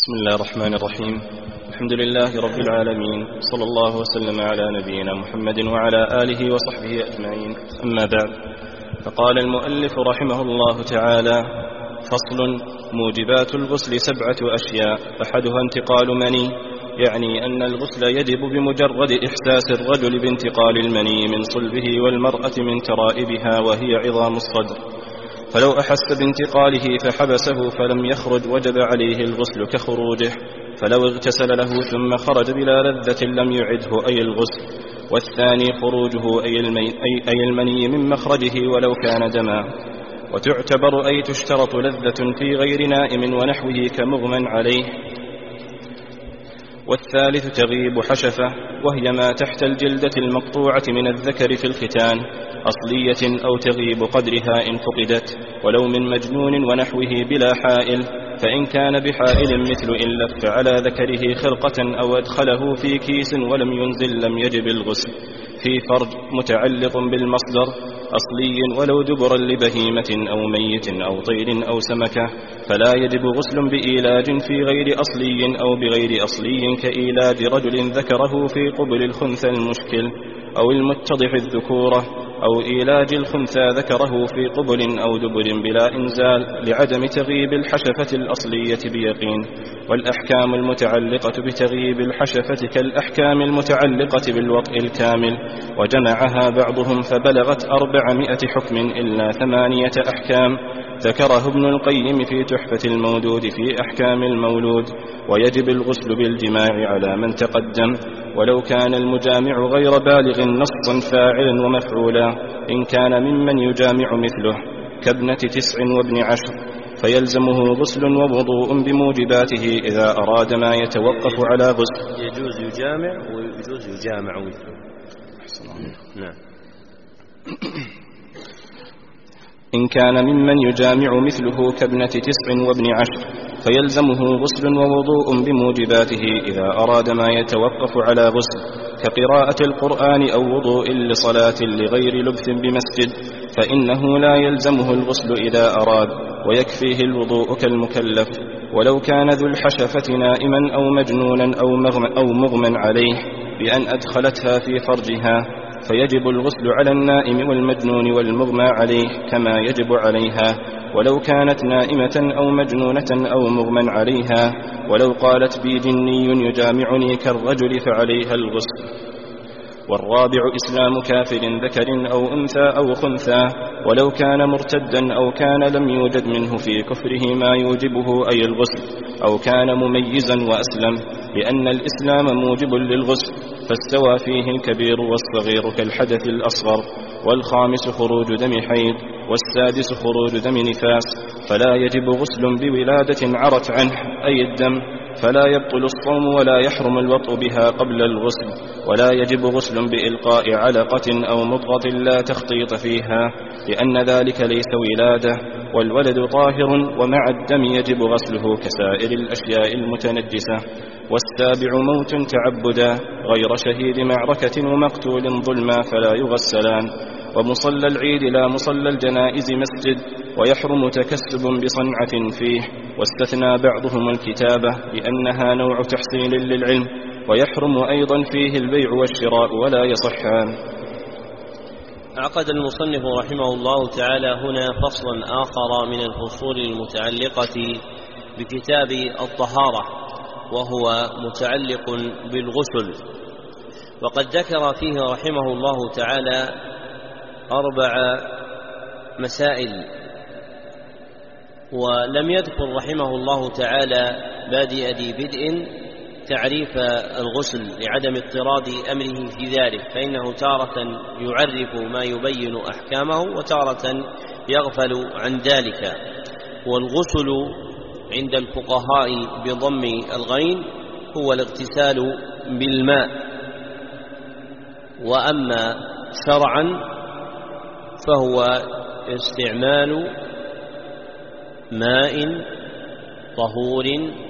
بسم الله الرحمن الرحيم. الحمد لله رب العالمين، صلى الله وسلم على نبينا محمد وعلى آله وصحبه أجمعين، أما بعد. فقال المؤلف رحمه الله تعالى: فصل. موجبات الغسل 7 أشياء، أحدها انتقال مني، يعني أن الغسل يجب بمجرد إحساس الرجل بانتقال المني من صلبه والمرأة من ترائبها وهي عظام الصدر، فلو أحس بانتقاله فحبسه فلم يخرج وجب عليه الغسل كخروجه، فلو اغتسل له ثم خرج بلا لذة لم يعده أي الغسل. والثاني خروجه أي المني من مخرجه ولو كان دما، وتعتبر أي تشترط لذة في غير نائم ونحوه كمغمى عليه. والثالث تغيب حشفة، وهي ما تحت الجلدة المقطوعة من الذكر في الختان، أصلية أو تغيب قدرها إن فقدت، ولو من مجنون ونحوه بلا حائل، فإن كان بحائل مثل إن لف على ذكره خرقة أو أدخله في كيس ولم ينزل لم يجب الغسل. في فرج متعلق بالمصدر أصلي ولو دبرا لبهيمة أو ميت أو طير أو سمكة، فلا يجب غسل بإيلاج في غير أصلي أو بغير أصلي، كإيلاج رجل ذكره في قبل الخنثى المشكل أو المتضح الذكورة، أو إيلاج الخنثى ذكره في قبل أو دبر بلا إنزال لعدم تغيب الحشفة الأصلية بيقين. والأحكام المتعلقة بتغييب الحشفة كالأحكام المتعلقة بالوطء الكامل، وجمعها بعضهم فبلغت 400 حكم إلا 8 أحكام، ذكره ابن القيم في تحفة المودود في أحكام المولود. ويجب الغسل بالجماع على من تقدم، ولو كان المجامع غير بالغ نصا فاعلا ومفعولا، إن كان ممن يجامع مثله كابنة 9 وابن 10 فيلزمه غسل ووضوء بموجباته إذا أراد ما يتوقف على غسل. يجوز يجامع ويجوز يجامع مثله. نعم. إن كان ممن يجامع مثله كابنة 9 وابن 10 فيلزمه غسل ووضوء بموجباته إذا أراد ما يتوقف على غسل، كقراءة القرآن أو وضوء لصلاة لغير لبث بمسجد، فإنه لا يلزمه الغسل إذا أراد، ويكفيه الوضوء كالمكلف. ولو كان ذو الحشفة نائما أو مجنونا أو مغمى عليه بأن أدخلتها في فرجها، فيجب الغسل على النائم والمجنون والمغمى عليه كما يجب عليها، ولو كانت نائمة أو مجنونة أو مغمى عليها. ولو قالت بي جني يجامعني كالرجل فعليها الغسل. والرابع إسلام كافر ذكر أو أنثى أو خنثى، ولو كان مرتدا أو كان لم يوجد منه في كفره ما يوجبه أي الغسل، أو كان مميزا وأسلم، لأن الإسلام موجب للغسل، فاستوى فيه الكبير والصغير كالحدث الأصغر. والخامس خروج دم حيض، والسادس خروج دم نفاس، فلا يجب غسل بولادة عرت عنه أي الدم، فلا يبطل الصوم ولا يحرم الوطء بها قبل الغسل. ولا يجب غسل بإلقاء علقة أو مضغة لا تخطيط فيها، لأن ذلك ليس ولادة، والولد طاهر، ومع الدم يجب غسله كسائر الأشياء المتنجسة. والسابع موت تعبدا غير شهيد معركة ومقتول ظلما فلا يغسلان. ومصلى العيد لا مصلى الجنائز مسجد، ويحرم تكسب بصنعة فيه، واستثنى بعضهم الكتابة لأنها نوع تحصيل للعلم، ويحرم أيضا فيه البيع والشراء ولا يصحان. عقد المصنف رحمه الله تعالى هنا فصلا آخر من الفصول المتعلقة بكتاب الطهارة، وهو متعلق بالغسل. وقد ذكر فيه رحمه الله تعالى 4 مسائل، ولم يذكر رحمه الله تعالى بادئ ذي بدء تعريف الغسل لعدم اضطراد أمره في ذلك، فإنه تارة يعرف ما يبين أحكامه وتارة يغفل عن ذلك. والغسل عند الفقهاء بضم الغين هو الاغتسال بالماء، وأما شرعا فهو استعمال ماء طهور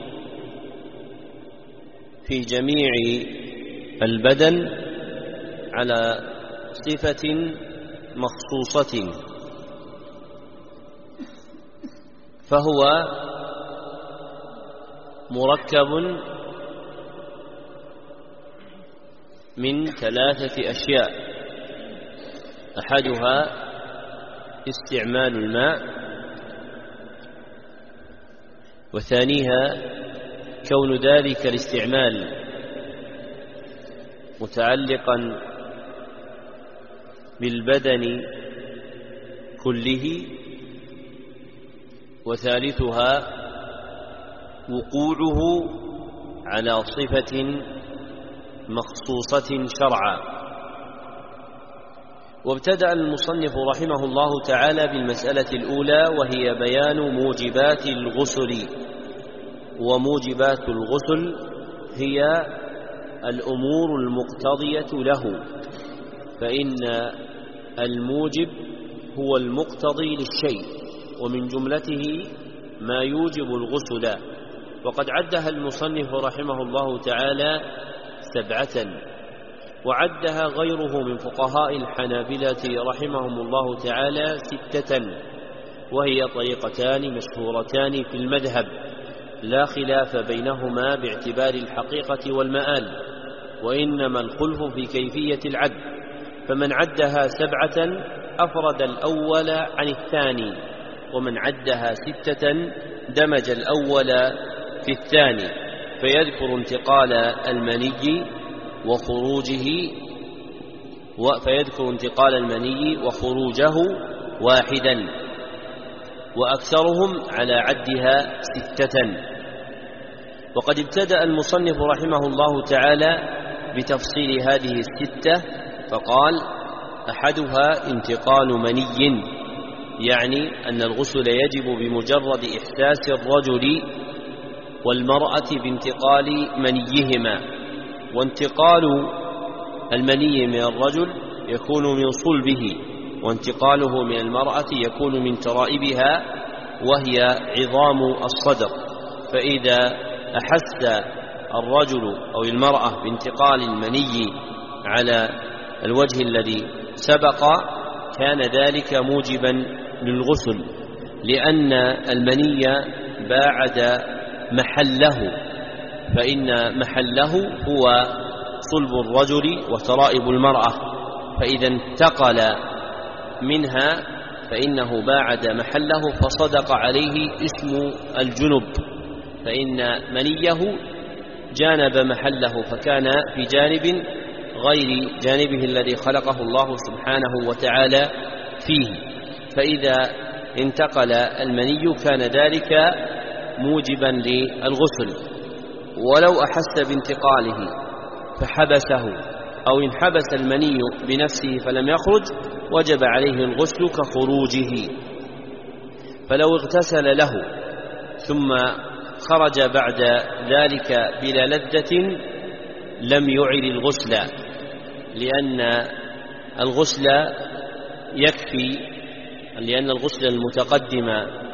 في جميع البدن على صفة مخصوصة، فهو مركب من 3 أشياء: أحدها استعمال الماء، وثانيها كون ذلك الاستعمال متعلقا بالبدن كله، وثالثها وقوعه على صفة مخصوصة شرعا. وابتدأ المصنف رحمه الله تعالى بالمسألة الأولى، وهي بيان موجبات الغسل. وموجبات الغسل هي الأمور المقتضية له، فإن الموجب هو المقتضي للشيء، ومن جملته ما يوجب الغسل. وقد عدها المصنف رحمه الله تعالى 7، وعدها غيره من فقهاء الحنابلة رحمهم الله تعالى 6، وهي طريقتان مشهورتان في المذهب لا خلاف بينهما باعتبار الحقيقة والمآل، وإنما الخلف في كيفية العد. فمن عدها 7 أفرد الأول عن الثاني، ومن عدها 6 دمج الأول في الثاني، فيذكر انتقال المني وخروجه واحدا، وأكثرهم على عدها 6. وقد ابتدأ المصنف رحمه الله تعالى بتفصيل هذه 6، فقال: أحدها انتقال مني، يعني أن الغسل يجب بمجرد إحساس الرجل والمرأة بانتقال منيهما. وانتقال المني من الرجل يكون من صلبه، وانتقاله من المرأة يكون من ترائبها، وهي عظام الصدر. فإذا أحس الرجل أو المرأة بانتقال المني على الوجه الذي سبق كان ذلك موجبا للغسل، لأن المني باعد محله، فإن محله هو صلب الرجل وترائب المرأة، فإذا انتقل منها فإنه باعد محله، فصدق عليه اسم الجنب، فإن منيه جانب محله، فكان في جانب غير جانبه الذي خلقه الله سبحانه وتعالى فيه. فإذا انتقل المني كان ذلك موجبا للغسل. ولو أحس بانتقاله فحبسه، أو انحبس المني بنفسه فلم يخرج، وجب عليه الغسل كخروجه. فلو اغتسل له ثم خرج بعد ذلك بلا لذة لم يعل الغسل، لأن الغسل يكفي، لأن الغسل المتقدم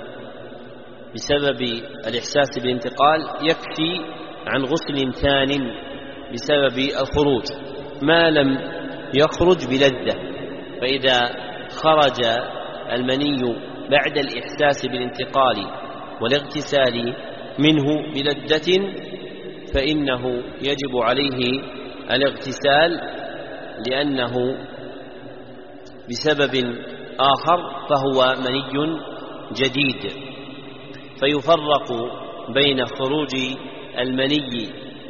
بسبب الإحساس بالانتقال يكفي عن غسل ثان بسبب الخروج ما لم يخرج بلذة. فإذا خرج المني بعد الإحساس بالانتقال والاغتسال منه بلذة فإنه يجب عليه الاغتسال، لأنه بسبب آخر فهو مني جديد. فيفرق بين خروج المني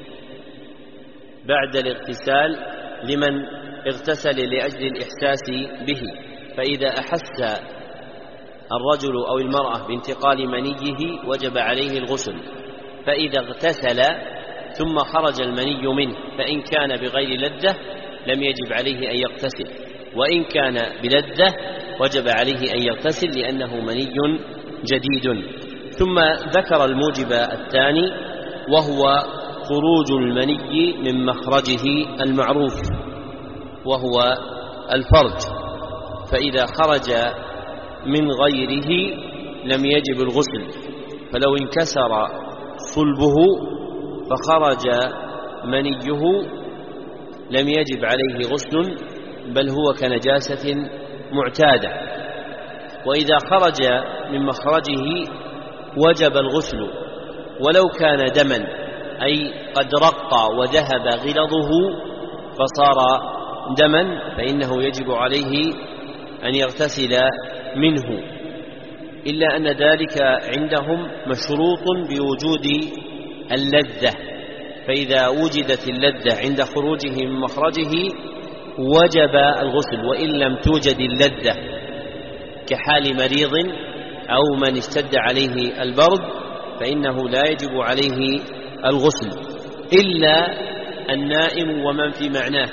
بعد الاغتسال لمن اغتسل لأجل الإحساس به، فإذا أحس الرجل أو المرأة بانتقال منيه وجب عليه الغسل. فإذا اغتسل ثم خرج المني منه فإن كان بغير لذة لم يجب عليه أن يغتسل، وإن كان بلذة وجب عليه أن يغتسل لأنه مني جديد. ثم ذكر الموجب الثاني وهو خروج المني من مخرجه المعروف وهو الفرج، فإذا خرج من غيره لم يجب الغسل. فلو انكسر صلبه فخرج منيه لم يجب عليه غسل، بل هو كنجاسة معتادة. وإذا خرج من مخرجه وجب الغسل، ولو كان دما أي قد رق وذهب غلظه فصار دما فإنه يجب عليه أن يغتسل منه، إلا أن ذلك عندهم مشروط بوجود اللذة، فإذا وجدت اللذة عند خروجه من مخرجه وجب الغسل، وإن لم توجد اللذة كحال مريض أو من اشتد عليه البرد فإنه لا يجب عليه الغسل، إلا النائم ومن في معناه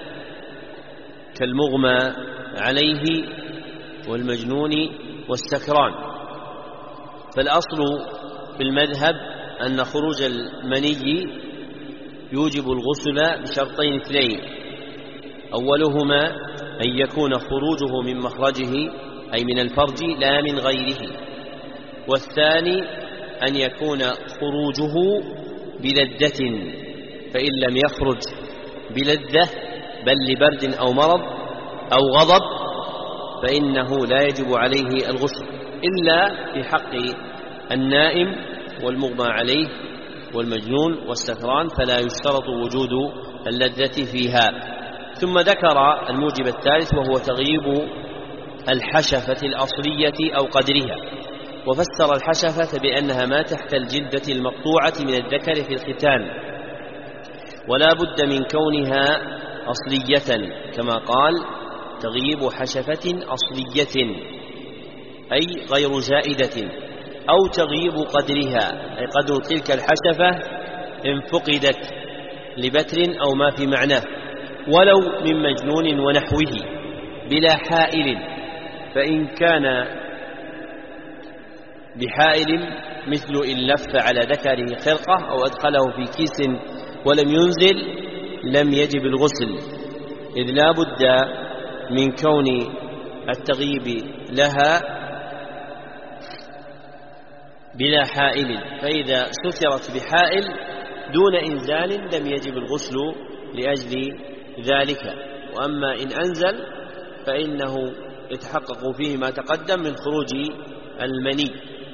كالمغمى عليه والمجنون والسكران. فالأصل في المذهب أن خروج المني يوجب الغسل بشرطين اثنين: أولهما أن يكون خروجه من مخرجه أي من الفرج لا من غيره، والثاني أن يكون خروجه بلذة، فإن لم يخرج بلذة بل لبرد أو مرض أو غضب فإنه لا يجب عليه الغسل، إلا في حق النائم والمغمى عليه والمجنون والسكران فلا يشترط وجود اللذة فيها. ثم ذكر الموجب الثالث وهو تغييب الحشفة الأصلية أو قدرها، وفسر الحشفة بأنها ما تحت الجلدة المقطوعة من الذكر في الختان، ولا بد من كونها أصلية كما قال: تغييب حشفة أصلية أي غير زائدة، أو تغييب قدرها أي قدر تلك الحشفة إن فقدت لبتر أو ما في معناه، ولو من مجنون ونحوه بلا حائل، فإن كان بحائل مثل إن لف على ذكره خرقة أو أدخله في كيس ولم ينزل لم يجب الغسل، إذ لا بد من كون التغييب لها بلا حائل، فإذا سترت بحائل دون إنزال لم يجب الغسل لأجل ذلك. وأما إن أنزل فإنه يتحقق فيه ما تقدم من خروج المني.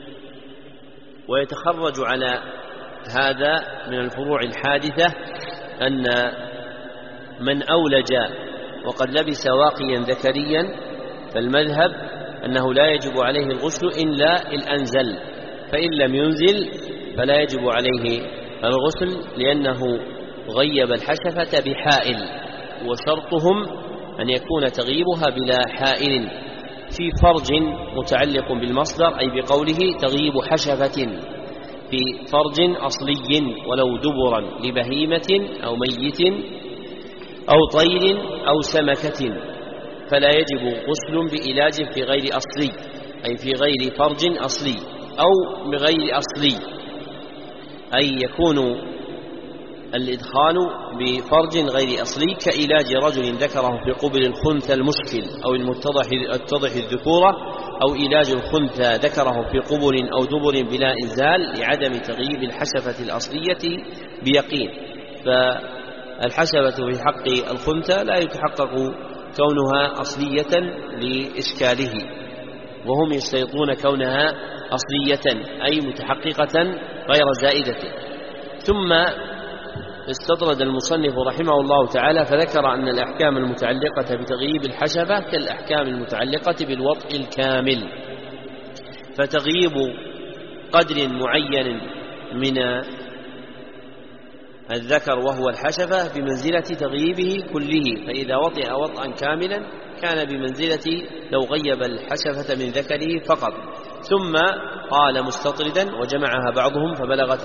ويتخرج على هذا من الفروع الحادثة أن من أولج وقد لبس واقيا ذكريا فالمذهب أنه لا يجب عليه الغسل إلا إن أنزل، فإن لم ينزل فلا يجب عليه الغسل لأنه غيب الحشفة بحائل، وشرطهم أن يكون تغييبها بلا حائل. في فرج متعلق بالمصدر أي بقوله تغييب حشفة في فرج أصلي ولو دبرا لبهيمة أو ميت أو طير أو سمكة، فلا يجب غسل بإلاج في غير أصلي أي في غير فرج أصلي أو بغير أصلي، أي يكون الإدخال بفرج غير أصلي كإلاج رجل ذكره في قبل الخنثى المشكل أو المتضح الذكورة، أو إلاج الخنثى ذكره في قبل أو دبر بلا إنزال لعدم تغييب الحشفة الأصلية بيقين. فالحشفة في حق الخنثى لا يتحقق كونها أصلية لإشكاله، وهم يشترطون كونها أصلية أي متحققة غير زائدة. ثم استطرد المصنف رحمه الله تعالى فذكر أن الأحكام المتعلقة بتغييب الحشفة كالأحكام المتعلقة بالوطء الكامل، فتغييب قدر معين من الذكر وهو الحشفة بمنزلة تغييبه كله، فإذا وطئ وطئا كاملا كان بمنزلة لو غيب الحشفة من ذكره فقط. ثم قال مستطردا وجمعها بعضهم فبلغت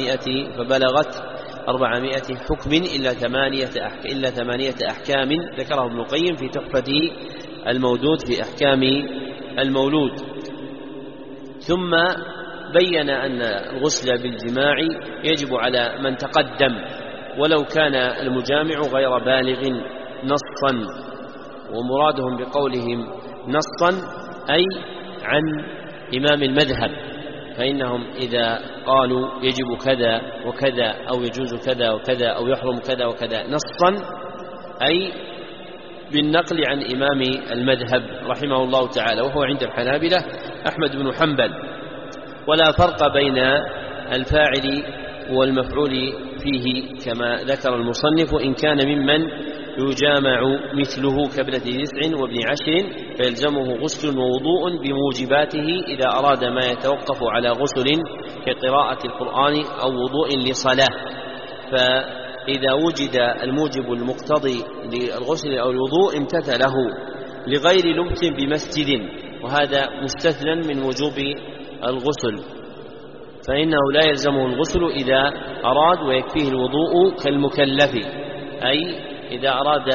400 حكم إلا 8 أحكام ذكره ابن القيم في تحفة المودود في أحكام المولود. ثم بين أن الغسل بالجماع يجب على من تقدم ولو كان المجامع غير بالغ نصا، ومرادهم بقولهم نصا أي عن إمام المذهب، فإنهم إذا قالوا يجب كذا وكذا أو يجوز كذا وكذا أو يحرم كذا وكذا نصا أي بالنقل عن إمام المذهب رحمه الله تعالى، وهو عند الحنابلة أحمد بن حنبل. ولا فرق بين الفاعل والمفعول فيه كما ذكر المصنف: إن كان ممن يجامع مثله كابنة 9 وابن 10 فيلزمه غسل ووضوء بموجباته إذا أراد ما يتوقف على غسل كقراءة القرآن أو وضوء لصلاة. فإذا وجد الموجب المقتضي للغسل أو الوضوء امتثله لغير لبث بمسجد، وهذا مستثنى من وجوب الغسل، فإنه لا يلزمه الغسل إذا أراد ويكفيه الوضوء كالمكلف. أي إذا أراد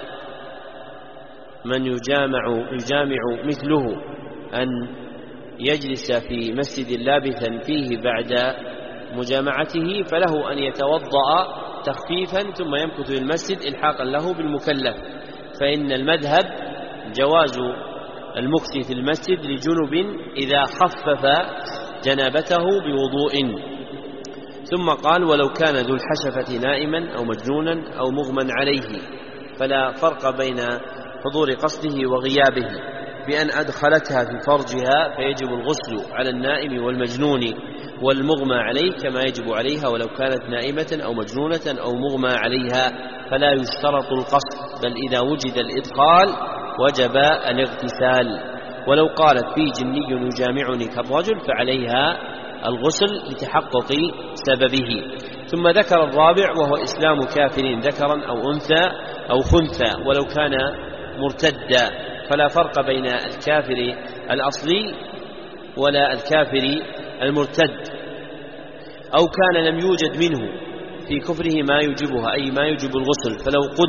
من يجامع مثله أن يجلس في مسجد لابثا فيه بعد مجامعته فله أن يتوضأ تخفيفا ثم يمكث في المسجد إلحاقا له بالمكلف، فإن المذهب جواز المكث في المسجد لجنب إذا خفف جنابته بوضوء. ثم قال: ولو كان ذو الحشفة نائما أو مجنونا أو مغمى عليه، فلا فرق بين حضور قصده وغيابه، بأن أدخلتها في فرجها فيجب الغسل على النائم والمجنون والمغمى عليه كما يجب عليها ولو كانت نائمة أو مجنونة أو مغمى عليها، فلا يشترط القصد، بل إذا وجد الإدخال وجب الاغتسال. ولو قالت: في جني يجامعني كالرجل، فعليها الغسل لتحقق سببه. ثم ذكر الرابع وهو إسلام كافر ذكرا أو أنثى أو خنثى ولو كان مرتدا، فلا فرق بين الكافر الأصلي ولا الكافر المرتد، أو كان لم يوجد منه في كفره ما يوجبها، أي ما يوجب الغسل،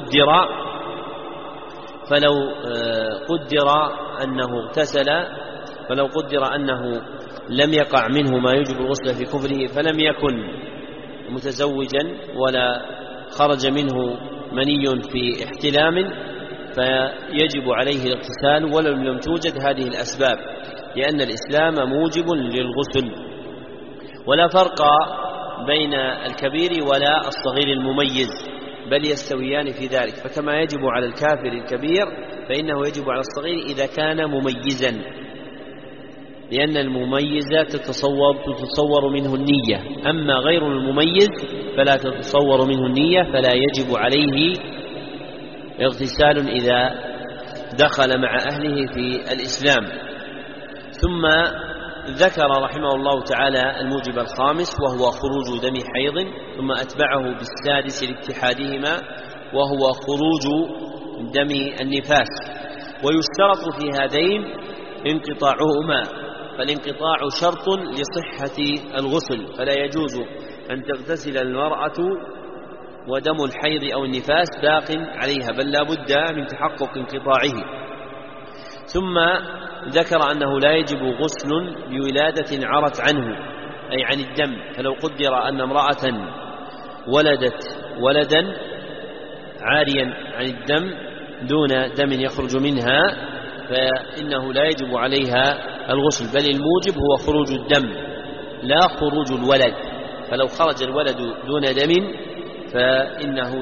فلو قدر أنه اغتسل، فلو قدر أنه لم يقع منه ما يوجب الغسل في كفره، فلم يكن متزوجا ولا خرج منه مني في احتلام، فيجب عليه الاغتسال ولو لم توجد هذه الأسباب، لأن الإسلام موجب للغسل. ولا فرق بين الكبير ولا الصغير المميز، بل يستويان في ذلك، فكما يجب على الكافر الكبير فإنه يجب على الصغير إذا كان مميزا، لأن المميز تتصور منه النية، أما غير المميز فلا تتصور منه النية، فلا يجب عليه اغتسال إذا دخل مع أهله في الإسلام. ثم ذكر رحمه الله تعالى الموجب الخامس وهو خروج دم حيض، ثم أتبعه بالسادس لاتحادهما وهو خروج دم النفاس. ويشترط في هذين انقطاعهما، فالانقطاع شرط لصحة الغسل، فلا يجوز أن تغتسل المرأة ودم الحيض أو النفاس باق عليها، بل لا بد من تحقق انقطاعه. ثم ذكر أنه لا يجب غسل بولادة عرت عنه، أي عن الدم، فلو قدر أن امرأة ولدت ولدا عاريا عن الدم دون دم يخرج منها فإنه لا يجب عليها الغسل، بل الموجب هو خروج الدم لا خروج الولد، فلو خرج الولد دون دم فإنه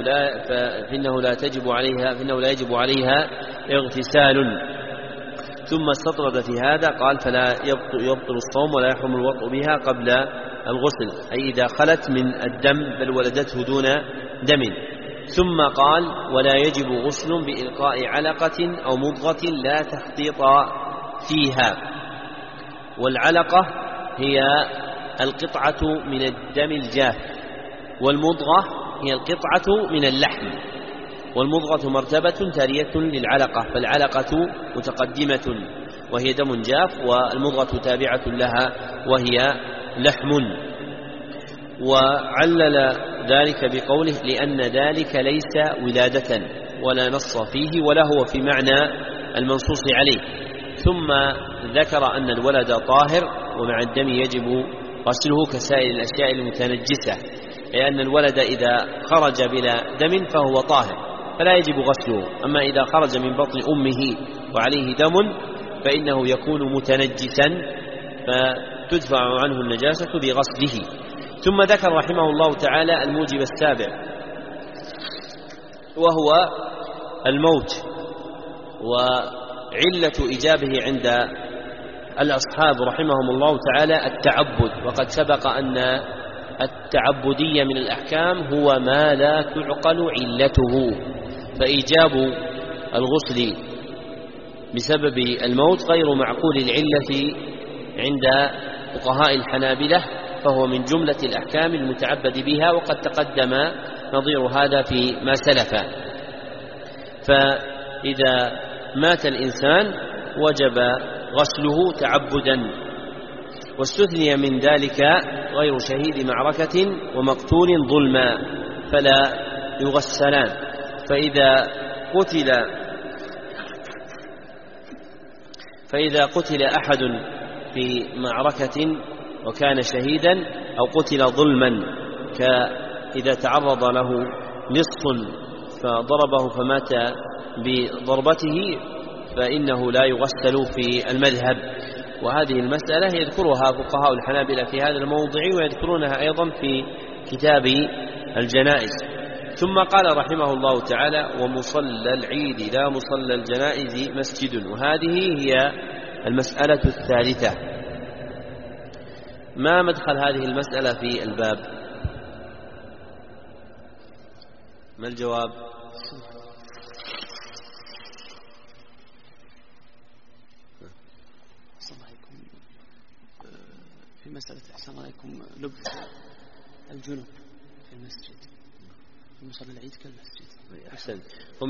لا يجب عليها اغتسال. ثم استطرد في هذا قال: فلا يبطل الصوم ولا يحرم الوطء بها قبل الغسل، أي إذا خلت من الدم بل ولدته دون دم. ثم قال: ولا يجب غسل بإلقاء علقة أو مضغة لا تخطيط فيها. والعلقة هي القطعة من الدم الجاف، والمضغة هي القطعة من اللحم، والمضغة مرتبة تالية للعلقة، فالعلقة متقدمة وهي دم جاف، والمضغة تابعة لها وهي لحم. وعلل ذلك بقوله: لأن ذلك ليس ولادة ولا نص فيه ولا هو في معنى المنصوص عليه. ثم ذكر أن الولد طاهر ومع الدم يجب غسله كسائر الأشياء المتنجسة، لأن الولد إذا خرج بلا دم فهو طاهر فلا يجب غسله، أما إذا خرج من بطن أمه وعليه دم فإنه يكون متنجسا فتدفع عنه النجاسة بغسله. ثم ذكر رحمه الله تعالى الموجب السابع وهو الموت، وعلة إيجابه عند الأصحاب رحمهم الله تعالى التعبد، وقد سبق أن التعبدية من الأحكام هو ما لا تعقل علته، فإيجاب الغسل بسبب الموت غير معقول العلة عند فقهاء الحنابلة، فهو من جملة الأحكام المتعبد بها، وقد تقدم نظير هذا في ما سلف. فإذا مات الإنسان وجب غسله تعبدا، واستثني من ذلك غير شهيد معركة ومقتول ظلما فلا يغسلان. فإذا قتل أحد في معركة وكان شهيدا أو قتل ظلما، كإذا تعرض له لص فضربه فمات بضربته، فإنه لا يغسل في المذهب. وهذه المسألة يذكرها فقهاء الحنابلة في هذا الموضع، ويذكرونها أيضا في كتاب الجنائز. ثم قال رحمه الله تعالى: ومصلى العيد لا مصلى الجنائز مسجد. وهذه هي المسألة الثالثة. ما مدخل هذه المسألة في الباب؟ ما الجواب؟ في مسألة أحسن عليكم لبس الجنوب في المسجد، في مصلى العيد كالمسجد. أحسن. هم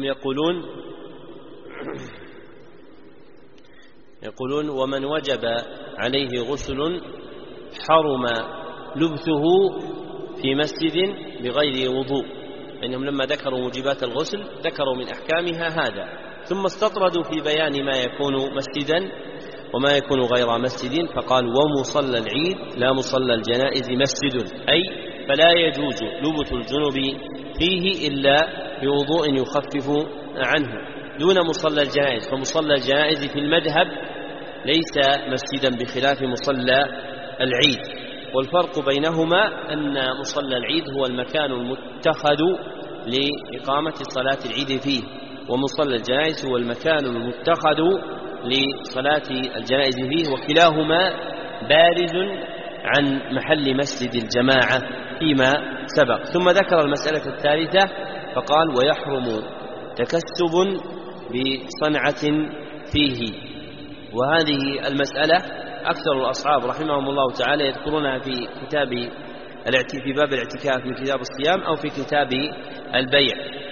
يقولون ومن وجب عليه غسل حرم لبثه في مسجد بغير وضوء، إنهم لما ذكروا موجبات الغسل ذكروا من أحكامها هذا، ثم استطردوا في بيان ما يكون مسجدا وما يكون غير مسجد، فقال: ومصلى العيد لا مصلى الجنائز مسجد، أي فلا يجوز لبث الجنب فيه إلا بوضوء يخفف عنه دون مصلى الجنائز. فمصلى الجنائز في المذهب ليس مسجدا بخلاف مصلى العيد. والفرق بينهما أن مصلى العيد هو المكان المتخذ لإقامة صلاة العيد فيه، ومصلى الجنائز هو المكان المتخذ لصلاة الجنائز فيه، وكلاهما بارز عن محل مسجد الجماعة فيما سبق. ثم ذكر المسألة الثالثة فقال: ويحرم تكسب بصنعة فيه. وهذه المسألة أكثر الأصحاب رحمهم الله تعالى يذكرونها في باب الاعتكاف من كتاب الصيام أو في كتاب البيع،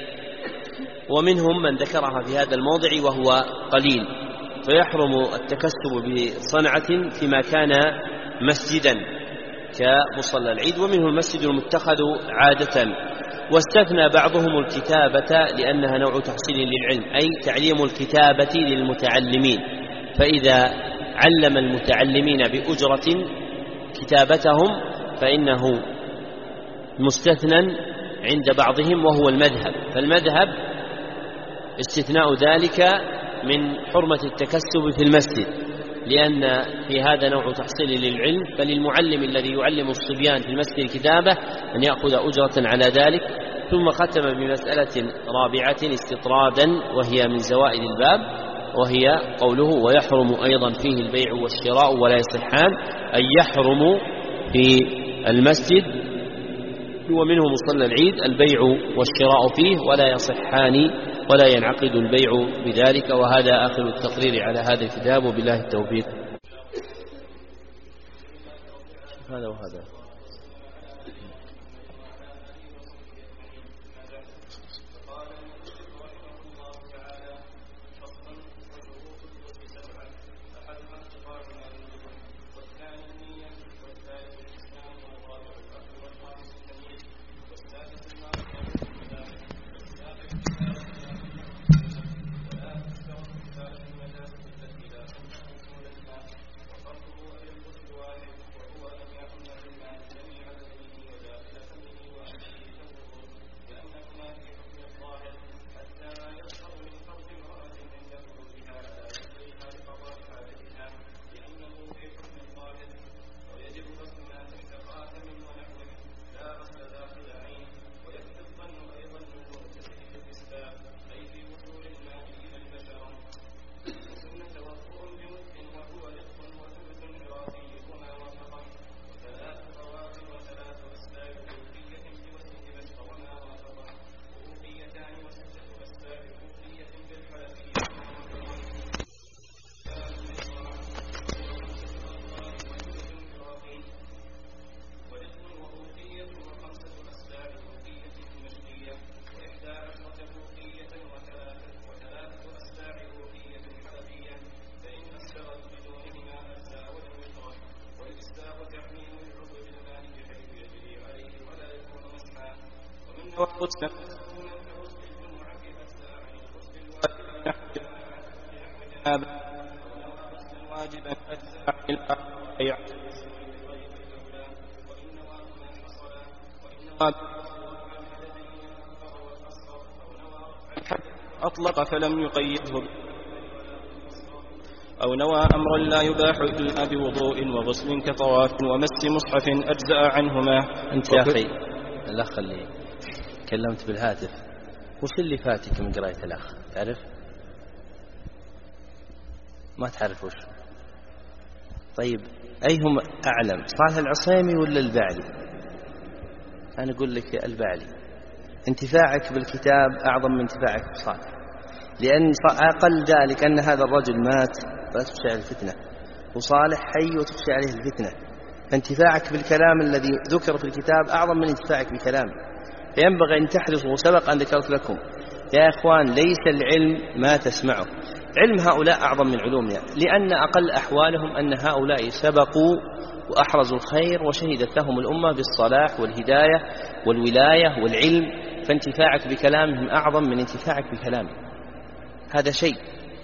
ومنهم من ذكرها في هذا الموضع وهو قليل. فيحرم التكسب بصنعة فيما كان مسجدا كمصلى العيد، ومنه المسجد المتخذ عادة. واستثنى بعضهم الكتابة لأنها نوع تحصيل للعلم، أي تعليم الكتابة للمتعلمين، فإذا علم المتعلمين بأجرة كتابتهم فإنه مستثنى عند بعضهم وهو المذهب. فالمذهب استثناء ذلك من حرمة التكسب في المسجد، لأن في هذا نوع تحصيل للعلم، فللمعلم الذي يعلم الصبيان في المسجد الكتابة أن يأخذ أجرة على ذلك. ثم ختم بمسألة رابعة استطرادا وهي من زوائد الباب، وهي قوله: ويحرم أيضا فيه البيع والشراء ولا يصحان، أي يحرم في المسجد ومنه مصلى العيد البيع والشراء فيه ولا يصحان ولا ينعقد البيع بذلك. وهذا آخر التقرير على هذا الكتاب، وبالله التوفيق. هذا وهذا. وغسلا واجبا أجزاء الآية أطلق فلم يقيده أو نوى أمرا لا يباح إلا بوضوء وغسل كطواف ومس مصحف أجزأ عنهما. أنت يا أخي الأخ اللي كلمت بالهاتف وش اللي فاتك من قراءة الأخ تعرف؟ ما تعرف وش؟ طيب أيهم أعلم صالح العصيمي ولا البعلي؟ أنا أقول لك البعلي. انتفاعك بالكتاب أعظم من انتفاعك بصالح، لأن أقل ذلك أن هذا الرجل مات فلا تخشى عليه الفتنة، وصالح حي وتخشى عليه الفتنة، فانتفاعك بالكلام الذي ذكر في الكتاب أعظم من انتفاعك بكلامه. فينبغي أن تحرصوا، وسبق أن ذكرت لكم يا إخوان ليس العلم ما تسمعه، علم هؤلاء أعظم من علومنا، لأن أقل أحوالهم أن هؤلاء سبقوا وأحرزوا الخير وشهدت لهم الأمة بالصلاح والهداية والولاية والعلم، فانتفاعك بكلامهم أعظم من انتفاعك بكلامه. هذا شيء.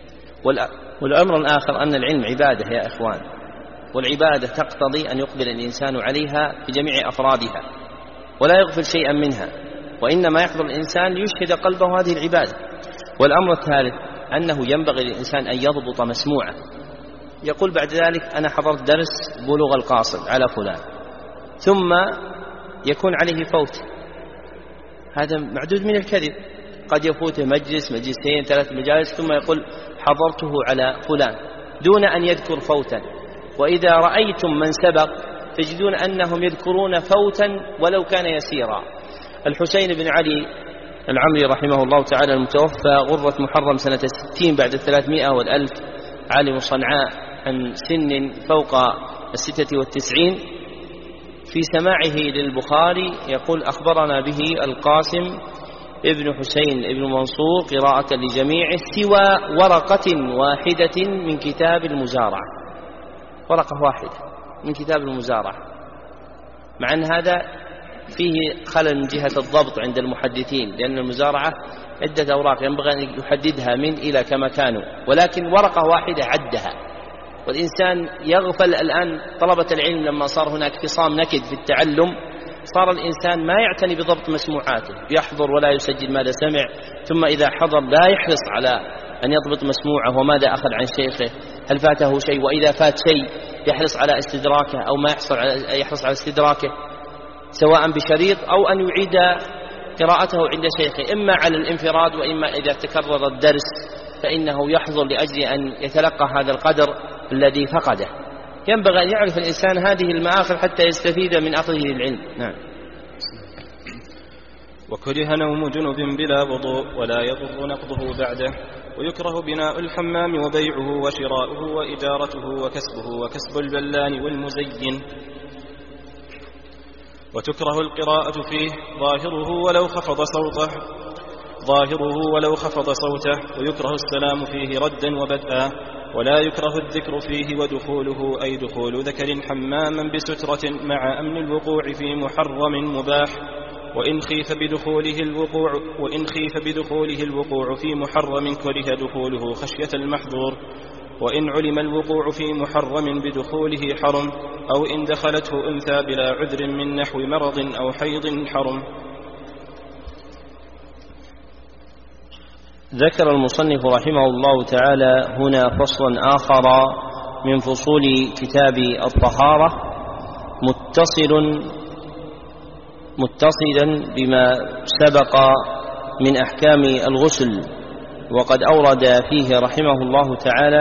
والأمر الآخر أن العلم عبادة يا إخوان، والعبادة تقتضي أن يقبل الإنسان عليها في جميع أفرادها ولا يغفل شيئا منها، وإنما يحضر الإنسان ليشهد قلبه هذه العبادة. والأمر الثالث أنه ينبغي للإنسان أن يضبط مسموعه، يقول بعد ذلك أنا حضرت درس بلوغ القاصد على فلان، ثم يكون عليه فوت، هذا معدود من الكذب. قد يفوته مجلس مجلسين 3 مجالس ثم يقول حضرته على فلان دون أن يذكر فوتا. وإذا رأيتم من سبق تجدون أنهم يذكرون فوتا ولو كان يسيرا. الحسين بن علي العمري رحمه الله تعالى المتوفى غرة محرم سنة 60 بعد 300 والألف، عالم صنعاء عن سن فوق 96، في سماعه للبخاري يقول أخبرنا به القاسم ابن حسين ابن منصور قراءة لجميعه سوى ورقة واحدة من كتاب المزارعة، ورقة واحدة من كتاب المزارعة، مع أن هذا فيه خلل من جهة الضبط عند المحدثين، لأن المزارعة عدة أوراق ينبغي أن يحددها من إلى كما كانوا، ولكن ورقة واحدة عدها. والإنسان يغفل الآن، طلبة العلم لما صار هناك خصام نكد في التعلم صار الإنسان ما يعتني بضبط مسموعاته، يحضر ولا يسجل ماذا سمع، ثم إذا حضر لا يحرص على أن يضبط مسموعه وماذا أخذ عن شيخه، هل فاته شيء، وإذا فات شيء يحرص على استدراكه أو ما يحرص على استدراكه سواء بشريط أو أن يعيد قراءته عند شيخه، إما على الانفراد وإما إذا تكرر الدرس فإنه يحضر لأجل أن يتلقى هذا القدر الذي فقده. ينبغي أن يعرف الإنسان هذه المآخذ حتى يستفيد من أخذه للعلم. نعم. وكره نوم جنب بلا وضوء ولا يضر نقضه بعده، ويكره بناء الحمام وبيعه وشراؤه وإجارته وكسبه وكسب البلان والمزين، وتكره القراءة فيه ظاهره ولو خفض صوته، ويكره السلام فيه ردا وبدءا، ولا يكره الذكر فيه ودخوله أي دخول ذكر حماما بسترة مع أمن الوقوع في محرم مباح، وإن خيف بدخوله الوقوع في محرم كره دخوله خشية المحظور، وإن علم الوقوع في محرم بدخوله حرم، أو إن دخلته أنثى بلا عذر من نحو مرض أو حيض حرم. ذكر المصنف رحمه الله تعالى هنا فصلا آخر من فصول كتاب الطهارة متصلا بما سبق من أحكام الغسل، وقد أورد فيه رحمه الله تعالى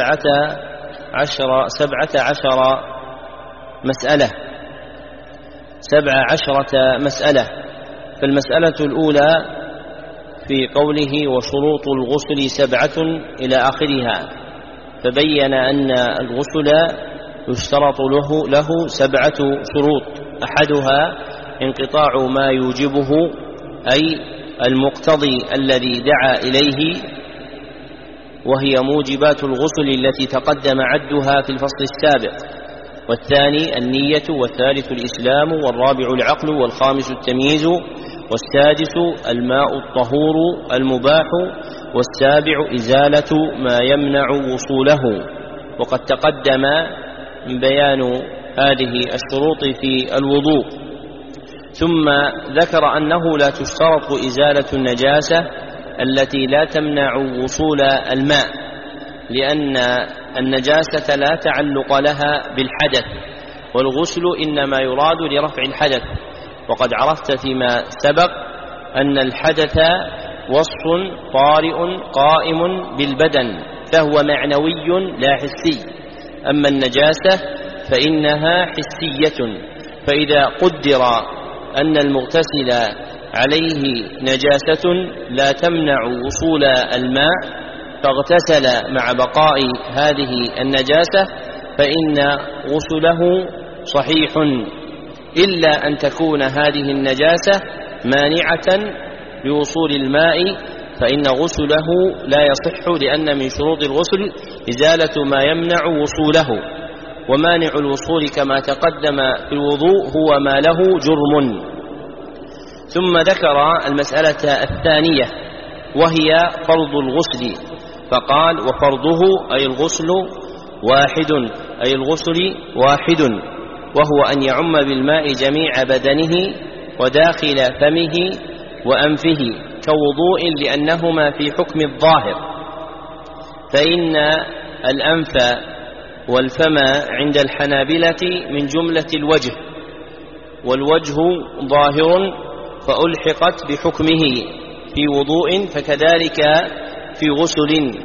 17 مسألة. فالمسألة الأولى في قوله وشروط الغسل 7 إلى آخرها، فبين أن الغسل يشترط له 7 شروط، أحدها انقطاع ما يوجبه أي المقتضي الذي دعا إليه، وهي موجبات الغسل التي تقدم عدها في الفصل السابق، والثاني النية، والثالث الإسلام، والرابع العقل، والخامس التمييز، والسادس الماء الطهور المباح، والسابع إزالة ما يمنع وصوله. وقد تقدم بيان هذه الشروط في الوضوء. ثم ذكر أنه لا تشترط إزالة النجاسة التي لا تمنع وصول الماء، لأن النجاسة لا تعلق لها بالحدث، والغسل إنما يراد لرفع الحدث. وقد عرفت فيما سبق أن الحدث وصف طارئ قائم بالبدن، فهو معنوي لا حسي. أما النجاسة فإنها حسية، فإذا قدر أن المغتسل عليه نجاسة لا تمنع وصول الماء فاغتسل مع بقاء هذه النجاسة فإن غسله صحيح، إلا أن تكون هذه النجاسة مانعة لوصول الماء فإن غسله لا يصح، لأن من شروط الغسل إزالة ما يمنع وصوله، ومانع الوصول كما تقدم في الوضوء هو ما له جرم. ثم ذكر المسألة الثانية وهي فرض الغسل، فقال وفرضه أي الغسل واحد، أي الغسل واحد، وهو أن يعم بالماء جميع بدنه وداخل فمه وأنفه كوضوء، لأنهما في حكم الظاهر، فإن الأنف والفم عند الحنابلة من جملة الوجه، والوجه ظاهر فألحقت بحكمه في وضوء، فكذلك في غسل.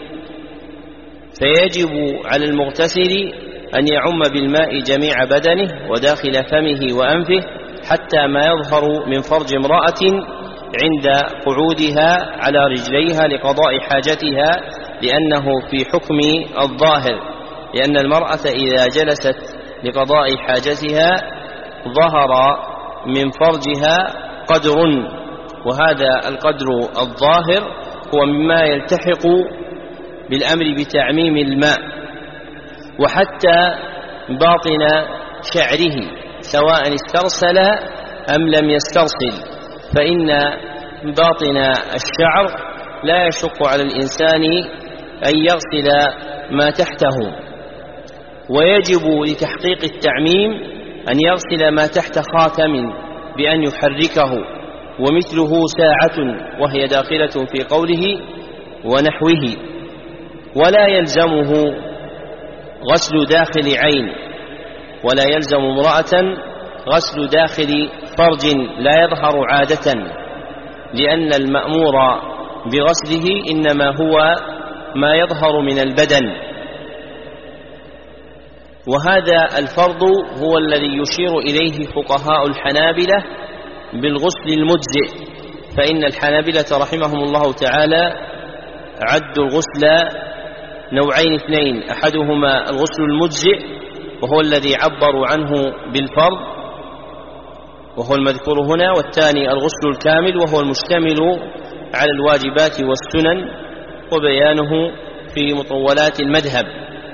فيجب على المغتسل أن يعم بالماء جميع بدنه وداخل فمه وأنفه حتى ما يظهر من فرج امرأة عند قعودها على رجليها لقضاء حاجتها، لأنه في حكم الظاهر، لأن المرأة إذا جلست لقضاء حاجتها ظهر من فرجها قدر، وهذا القدر الظاهر هو مما يلتحق بالأمر بتعميم الماء. وحتى باطن شعره سواء استرسل أم لم يسترسل، فإن باطن الشعر لا يشق على الإنسان أن يغسل ما تحته، ويجب لتحقيق التعميم أن يغسل ما تحت خاتم بأن يحركه، ومثله ساعة وهي داخلة في قوله ونحوه. ولا يلزمه غسل داخل عين، ولا يلزم امرأة غسل داخل فرج لا يظهر عادة، لأن المأمور بغسله إنما هو ما يظهر من البدن. وهذا الفرض هو الذي يشير إليه فقهاء الحنابلة بالغسل المجزئ، فإن الحنابلة رحمهم الله تعالى عدوا الغسل نوعين اثنين، أحدهما الغسل المجزئ وهو الذي عبروا عنه بالفرض وهو المذكور هنا، والثاني الغسل الكامل وهو المشتمل على الواجبات والسنن، وبيانه في مطولات المذهب.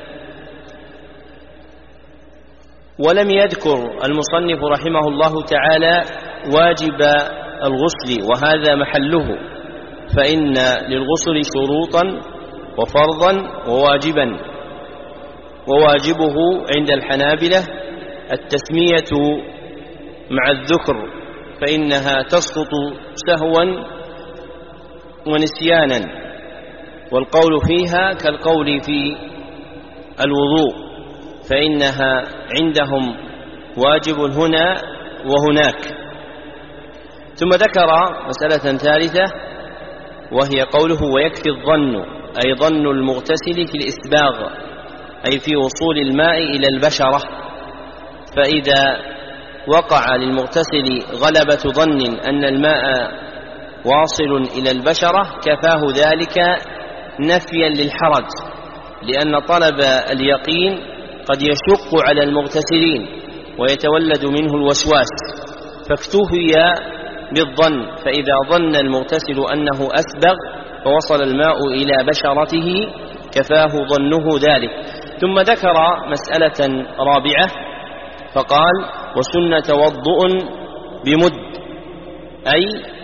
ولم يذكر المصنف رحمه الله تعالى واجب الغسل، وهذا محله، فإن للغسل شروطا وفرضا وواجبا، وواجبه عند الحنابلة التسمية مع الذكر، فإنها تسقط سهوا ونسيانا، والقول فيها كالقول في الوضوء، فإنها عندهم واجب هنا وهناك. ثم ذكر مسألة ثالثة وهي قوله ويكفي الظن، أي ظن المغتسل في الإسباغ، أي في وصول الماء إلى البشرة، فإذا وقع للمغتسل غلبة ظن أن الماء واصل إلى البشرة كفاه ذلك نفيا للحرج، لأن طلب اليقين قد يشق على المغتسلين ويتولد منه الوسواس، فاكتفي بالظن، فإذا ظن المغتسل أنه أسبغ فوصل الماء إلى بشرته كفاه ظنه ذلك. ثم ذكر مسألة رابعة فقال وسنة توضؤ بمد، أي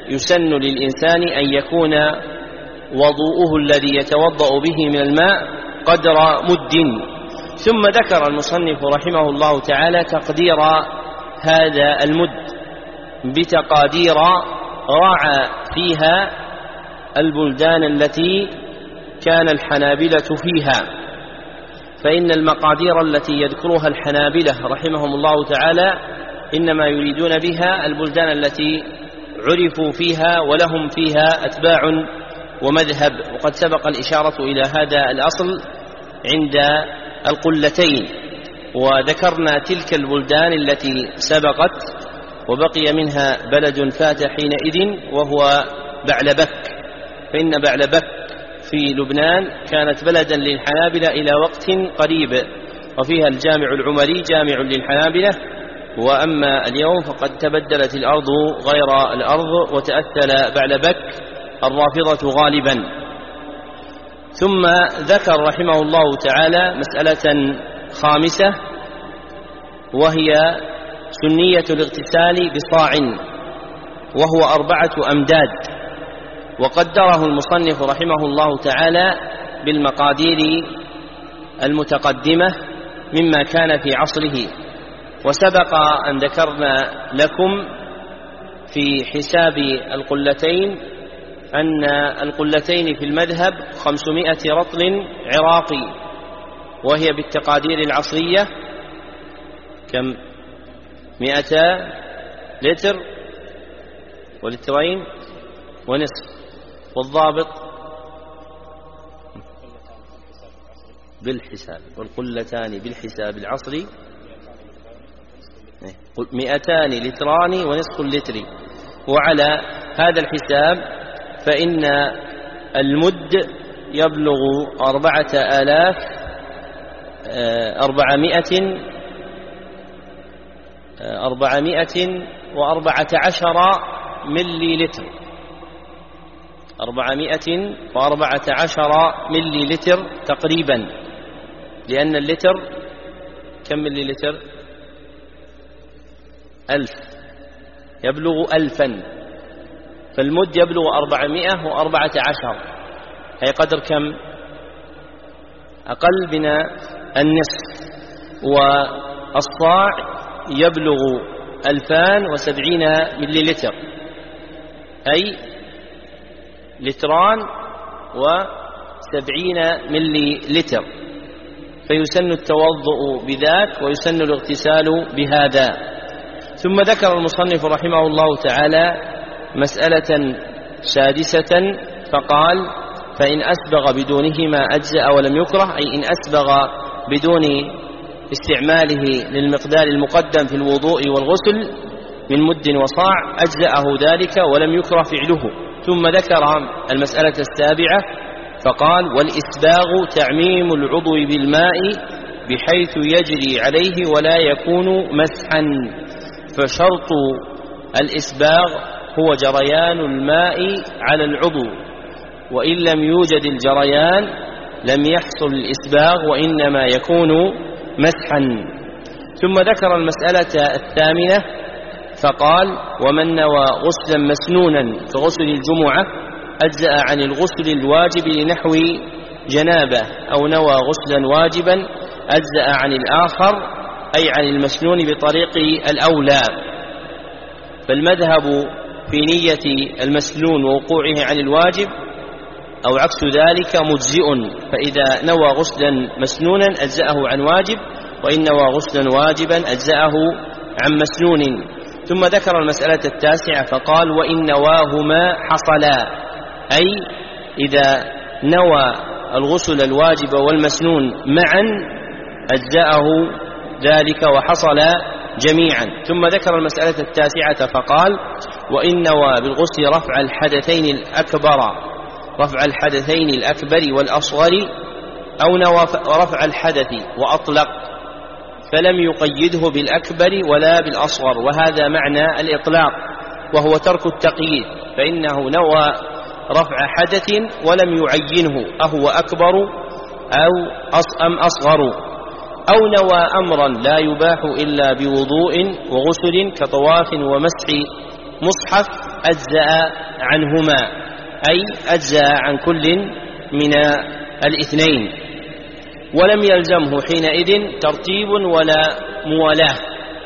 يسن للإنسان أن يكون وضوءه الذي يتوضأ به من الماء قدر مد. ثم ذكر المصنف رحمه الله تعالى تقدير هذا المد بتقادير راعى فيها البلدان التي كان الحنابلة فيها، فإن المقادير التي يذكرها الحنابلة رحمهم الله تعالى إنما يريدون بها البلدان التي عرفوا فيها ولهم فيها أتباع ومذهب، وقد سبق الإشارة إلى هذا الأصل عند القلتين، وذكرنا تلك البلدان التي سبقت، وبقي منها بلد فات حينئذ وهو بعلبك، فإن بعلبك في لبنان كانت بلدا للحنابلة إلى وقت قريب، وفيها الجامع العمري جامع للحنابلة، وأما اليوم فقد تبدلت الأرض غير الأرض وتأثل بعلبك الرافضة غالبا. ثم ذكر رحمه الله تعالى مسألة خامسة، وهي سنية الاغتسال بصاع، وهو 4 أمداد، وقدره المصنف رحمه الله تعالى بالمقادير المتقدمة مما كان في عصره. وسبق أن ذكرنا لكم في حساب القلتين أن القلتين في المذهب 500 رطل عراقي، وهي بالتقادير العصرية كم؟ 200 لتر ولترين ونصف، والضابط بالحساب، والقلتان بالحساب العصري 200 لتران ونصف اللتر. وعلى هذا الحساب فإن المد يبلغ 414 ملي لتر، 414 ملي لتر تقريبا، لأن اللتر كم ملي لتر؟ 1000 يبلغ 1000، فالمد يبلغ 414، هي قدر كم؟ أقل من النصف. والصاع يبلغ 2070 ملي لتر، أي 270 ملي لتر، فيسن التوضؤ بذاك ويسن الاغتسال بهذا. ثم ذكر المصنف رحمه الله تعالى مسألة سادسة فقال: فإن أسبغ بدونهما أجزأ ولم يكره، أي إن أسبغ بدون استعماله للمقدار المقدم في الوضوء والغسل من مد وصاع أجزأه ذلك ولم يكره فعله. ثم ذكر المسألة السابعة فقال: والإسباغ تعميم العضو بالماء بحيث يجري عليه ولا يكون مسحا، فشرط الإسباغ هو جريان الماء على العضو، وإن لم يوجد الجريان لم يحصل الإسباغ وإنما يكون مسحا. ثم ذكر المسألة الثامنة فقال: ومن نوى غسلا مسنونا كغسل الجمعة أجزأ عن الغسل الواجب لنحو جنابه، أو نوى غسلا واجبا أجزأ عن الآخر، أي عن المسنون بطريق الأولى. فالمذهب في نية المسنون ووقوعه عن الواجب أو عكس ذلك مجزئ، فإذا نوى غسلا مسنونا أجزأه عن واجب، وإن نوى غسلا واجبا أجزأه عن مسنون. ثم ذكر المسألة التاسعة فقال: وإن نواهما حصلا، أي إذا نوى الغسل الواجب والمسنون معا أجزأه ذلك وحصل جميعا. ثم ذكر المسألة التاسعة فقال: وإن نوى بالغسل رفع الحدثين الأكبر والأصغر، أو نوى رفع الحدث وأطلق فلم يقيده بالأكبر ولا بالأصغر، وهذا معنى الإطلاق وهو ترك التقييد، فإنه نوى رفع حدث ولم يعينه أهو أكبر أم أصغر، أو نوى أمرا لا يباح إلا بوضوء وغسل كطواف ومسح مصحف أجزأ عنهما، أي أجزأ عن كل من الاثنين، ولم يلزمه حينئذ ترتيب ولا موالاة.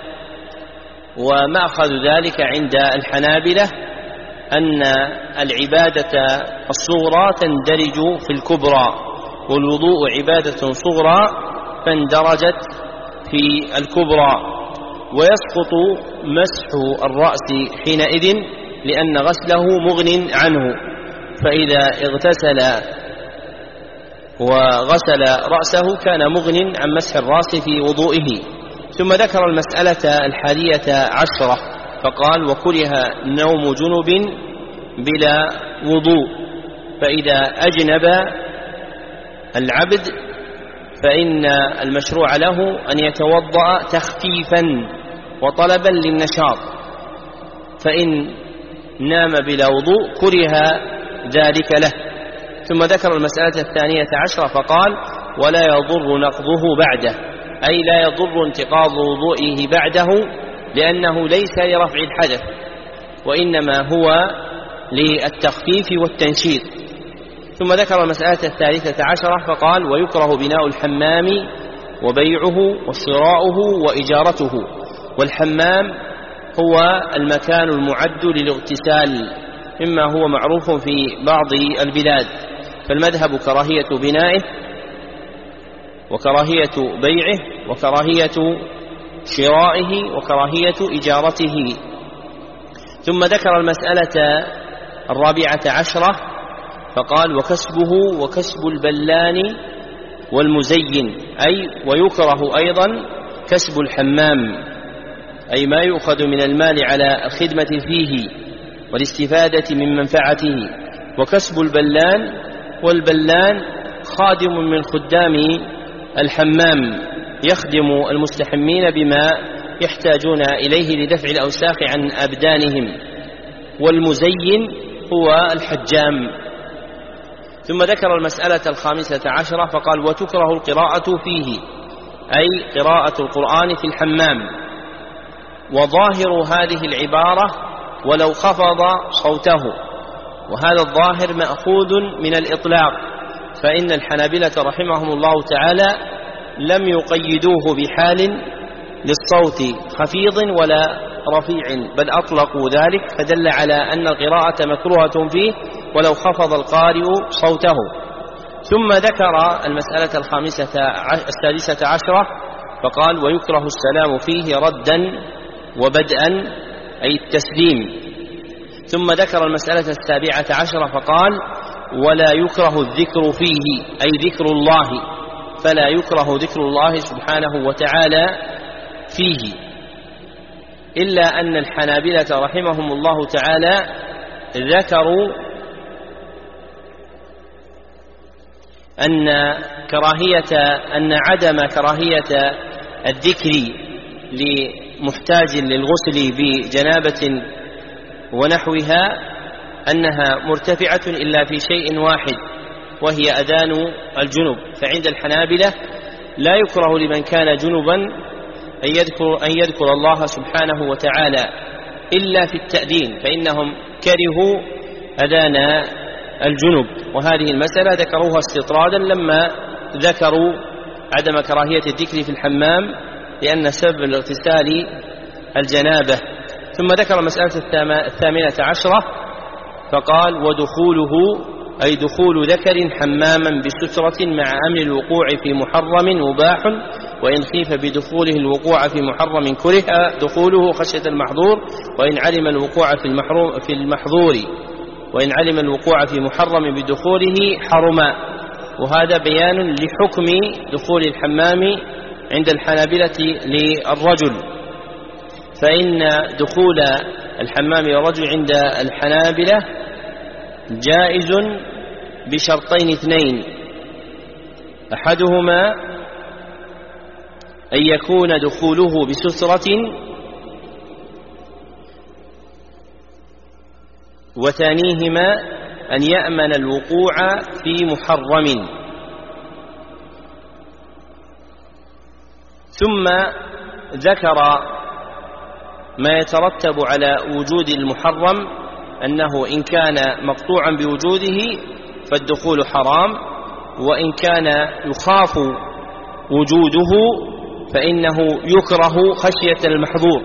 ومأخذ ذلك عند الحنابلة أن العبادة الصغرى تندرج في الكبرى، والوضوء عبادة صغرى فاندرجت في الكبرى، ويسقط مسح الرأس حينئذ لأن غسله مغن عنه، فإذا اغتسل وغسل رأسه كان مغن عن مسح الرأس في وضوئه. ثم ذكر المسألة 11 فقال: وكره نوم جنب بلا وضوء، فإذا أجنب العبد فإن المشروع له أن يتوضأ تخفيفا وطلبا للنشاط، فإن نام بلا وضوء كره ذلك له. ثم ذكر المسألة 12 فقال: ولا يضر نقضه بعده، أي لا يضر انتقاض وضوئه بعده، لأنه ليس لرفع الحدث، وإنما هو للتخفيف والتنشيط. ثم ذكر المسألة 13 فقال: ويكره بناء الحمام وبيعه وشراؤه وإجارته. والحمام هو المكان المعد للاغتسال، مما هو معروف في بعض البلاد، فالمذهب كراهية بنائه وكراهية بيعه وكراهية شرائه وكراهية إجارته. ثم ذكر المسألة 14 فقال: وكسبه وكسب البلان والمزين، أي ويكره أيضا كسب الحمام، أي ما يؤخذ من المال على الخدمة فيه والاستفادة من منفعته. وكسب البلان، والبلان خادم من خدام الحمام يخدم المستحمين بما يحتاجون إليه لدفع الأوساخ عن أبدانهم. والمزين هو الحجام. ثم ذكر المسألة 15 فقال: وتكره القراءة فيه، أي قراءة القرآن في الحمام. وظاهر هذه العبارة ولو خفض صوته، وهذا الظاهر مأخوذ من الإطلاق، فإن الحنابلة رحمهم الله تعالى لم يقيدوه بحال للصوت خفيض ولا رفيع، بل أطلقوا ذلك، فدل على أن القراءة مكروهة فيه ولو خفض القارئ صوته. ثم ذكر المسألة 16 فقال: ويكره السلام فيه ردا وبدءا، أي التسليم. ثم ذكر المسألة 17 فقال: ولا يكره الذكر فيه، أي ذكر الله، فلا يكره ذكر الله سبحانه وتعالى فيه، إلا أن الحنابلة رحمهم الله تعالى ذكروا أن عدم كراهية الذكر لمحتاج للغسل بجنابة ونحوها أنها مرتفعة إلا في شيء واحد، وهي أذان الجنب. فعند الحنابلة لا يكره لمن كان جنبا أن يذكر الله سبحانه وتعالى إلا في التأذين، فإنهم كرهوا أذان الجنب. وهذه المسألة ذكروها استطرادا لما ذكروا عدم كراهية الذكر في الحمام لأن سبب الاغتسال الجنابة. ثم ذكر المسألة 18 فقال: ودخوله، أي دخول ذكر حماما بسترة مع أمن الوقوع في محرم مباح، وإن خيف بدخوله الوقوع في محرم كره دخوله خشية المحظور، وإن علم الوقوع في المحظور، وإن علم الوقوع في محرم بدخوله حرما. وهذا بيان لحكم دخول الحمام عند الحنابلة للرجل، فإن دخول الحمام للرجل عند الحنابلة جائز بشرطين اثنين: أحدهما أن يكون دخوله بسترة، وثانيهما أن يأمن الوقوع في محرم. ثم ذكر ما يترتب على وجود المحرم أنه إن كان مقطوعا بوجوده فالدخول حرام، وإن كان يخاف وجوده فإنه يكره خشية المحظور.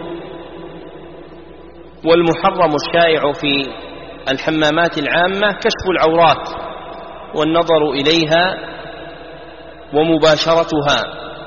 والمحرم الشائع في الحمامات العامة كشف العورات والنظر إليها ومباشرتها.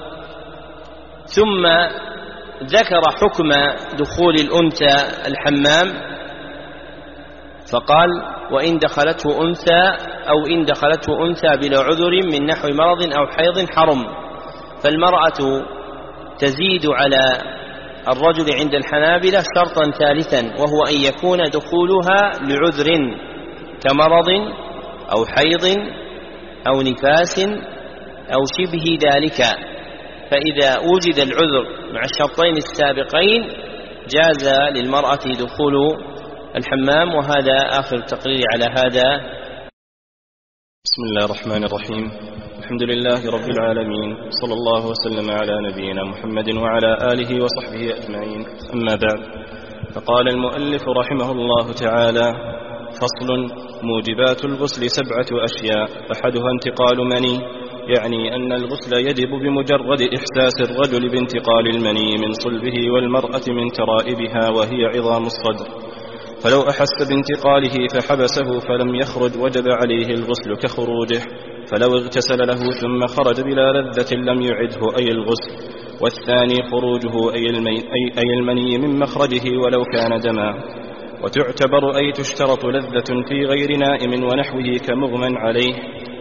ثم ذكر حكم دخول الأنثى الحمام فقال: وإن دخلته أنثى أو إن دخلته أنثى بلا عذر من نحو مرض أو حيض حرم. فالمرأة تزيد على الرجل عند الحنابلة شرطا ثالثا، وهو أن يكون دخولها لعذر كمرض أو حيض أو نفاس أو شبه ذلك. فإذا وجد العذر مع الشرطين السابقين جاز للمرأة دخول الحمام. وهذا آخر التقرير على هذا. بسم الله الرحمن الرحيم. الحمد لله رب العالمين، صلى الله وسلم على نبينا محمد وعلى آله وصحبه أجمعين. أما بعد، فقال المؤلف رحمه الله تعالى: فصل. موجبات الغسل 7 أشياء، أحدها انتقال مني، يعني أن الغسل يجب بمجرد إحساس الرجل بانتقال المني من صلبه والمرأة من ترائبها وهي عظام الصدر، فلو أحس بانتقاله فحبسه فلم يخرج وجب عليه الغسل كخروجه، فلو اغتسل له ثم خرج بلا لذة لم يعده أي الغسل. والثاني خروجه أي المني من مخرجه ولو كان دما، وتعتبر أي تشترط لذة في غير نائم ونحوه كمغمى عليه.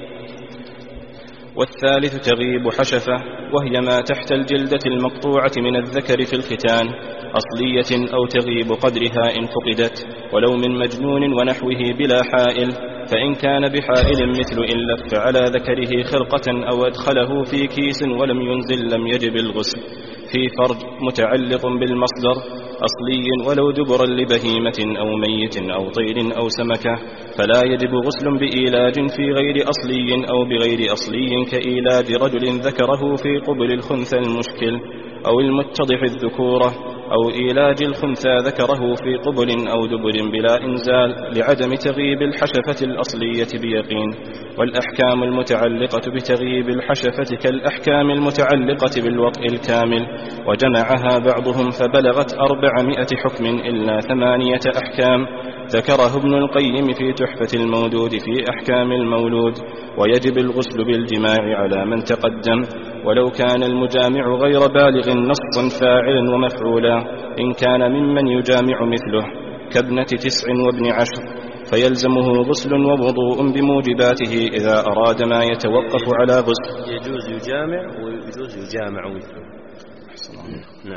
والثالث تغيب حشفة، وهي ما تحت الجلدة المقطوعة من الذكر في الختان، أصلية أو تغيب قدرها إن فقدت، ولو من مجنون ونحوه بلا حائل، فإن كان بحائل مثل إن لف على ذكره خرقة أو أدخله في كيس ولم ينزل لم يجب الغسل. في فرج متعلق بالمصدر أصلي ولو دبرا لبهيمة أو ميت أو طير أو سمكة، فلا يجب غسل بإيلاج في غير أصلي أو بغير أصلي كإيلاج رجل ذكره في قبل الخنثى المشكل أو المتضح الذكورة، أو إيلاج الخنثى ذكره في قبل أو دبر بلا إنزال لعدم تغيب الحشفة الأصلية بيقين. والأحكام المتعلقة بتغييب الحشفة كالأحكام المتعلقة بالوطء الكامل، وجمعها بعضهم فبلغت 400 حكم إلا 8 أحكام ذكره ابن القيم في تحفة المودود في أحكام المولود. ويجب الغسل بالجماع على من تقدم، ولو كان المجامع غير بالغ نصا فاعلا ومفعولا، إن كان ممن يجامع مثله كابنة 9 وابن 10 فيلزمه غسل ووضوء بموجباته إذا أراد ما يتوقف على غسل. يجوز يجامع ويجوز يجامع مثله. نعم.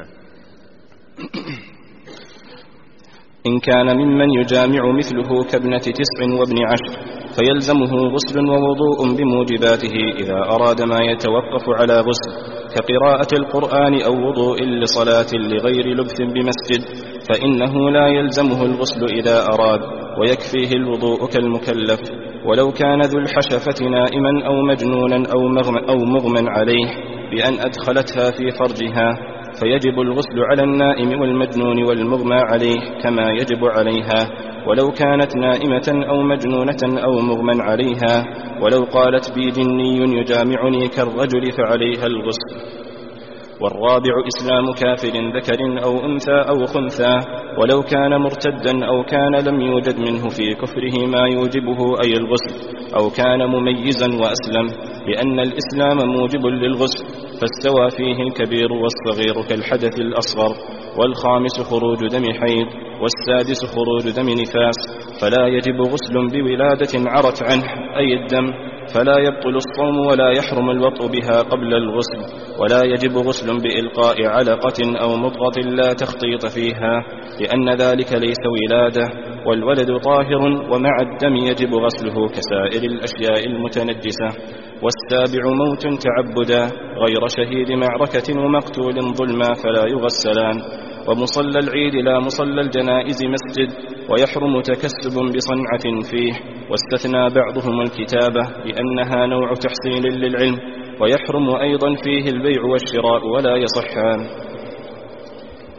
إن كان ممن يجامع مثله كابنة 9 وابن 10 فيلزمه غسل ووضوء بموجباته إذا أراد ما يتوقف على غسل، كقراءة القرآن أو وضوء لصلاة لغير لبث بمسجد، فإنه لا يلزمه الغسل إذا أراد، ويكفيه الوضوء كالمكلف. ولو كان ذو الحشفة نائما أو مجنونا أو مغمى عليه بأن أدخلتها في فرجها فيجب الغسل على النائم والمجنون والمغمى عليه كما يجب عليها، ولو كانت نائمة أو مجنونة أو مغمى عليها. ولو قالت بي جني يجامعني كالرجل فعليها الغسل. والرابع إسلام كافر ذكر أو أنثى أو خنثى، ولو كان مرتدا أو كان لم يوجد منه في كفره ما يوجبه أي الغسل، أو كان مميزا وأسلم، لأن الإسلام موجب للغسل، فاستوى فيه الكبير والصغير كالحدث الأصغر. والخامس خروج دم حيض، والسادس خروج دم نفاس، فلا يجب غسل بولادة عرت عنه أي الدم، فلا يبطل الصوم ولا يحرم الوطء بها قبل الغسل. ولا يجب غسل بإلقاء علقة أو مضغة لا تخطيط فيها، لأن ذلك ليس ولادة، والولد طاهر، ومع الدم يجب غسله كسائر الأشياء المتنجسة. والسابع موت تعبدا غير شهيد معركة ومقتول ظلما فلا يغسلان. ومصلى العيد لا مصلى الجنائز مسجد، ويحرم تكسب بصنعة فيه، واستثنى بعضهم الكتابة لأنها نوع تحصيل للعلم، ويحرم أيضا فيه البيع والشراء ولا يصحان.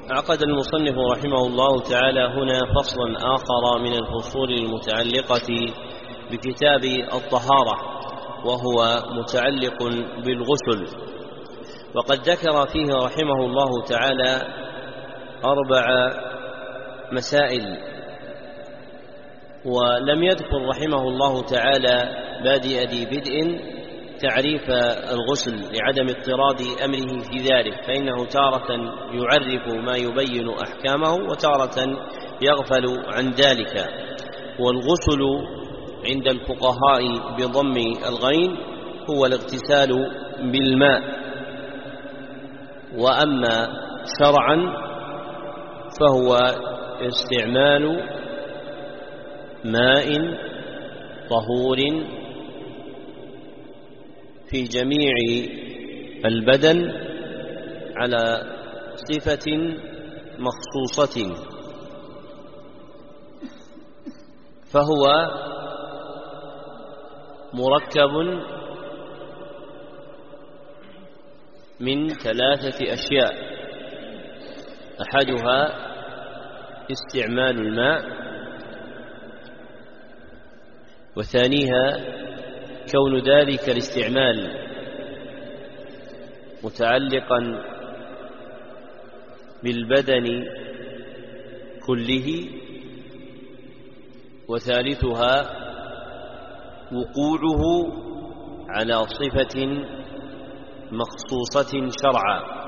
عقد المصنف رحمه الله تعالى هنا فصلا آخر من الفصول المتعلقة بكتاب الطهارة، وهو متعلق بالغسل. وقد ذكر فيه رحمه الله تعالى 4 مسائل، ولم يذكر رحمه الله تعالى بادئ ذي بدء تعريف الغسل لعدم اضطراد أمره في ذلك، فإنه تارة يعرف ما يبين أحكامه وتارة يغفل عن ذلك. والغسل عند الفقهاء بضم الغين هو الاغتسال بالماء، وأما شرعا فهو استعمال ماء طهور في جميع البدن على صفة مخصوصة، فهو مركب من 3 أشياء: أحدها استعمال الماء، وثانيها كون ذلك الاستعمال متعلقا بالبدن كله، وثالثها وقوعه على صفة مخصوصة شرعا.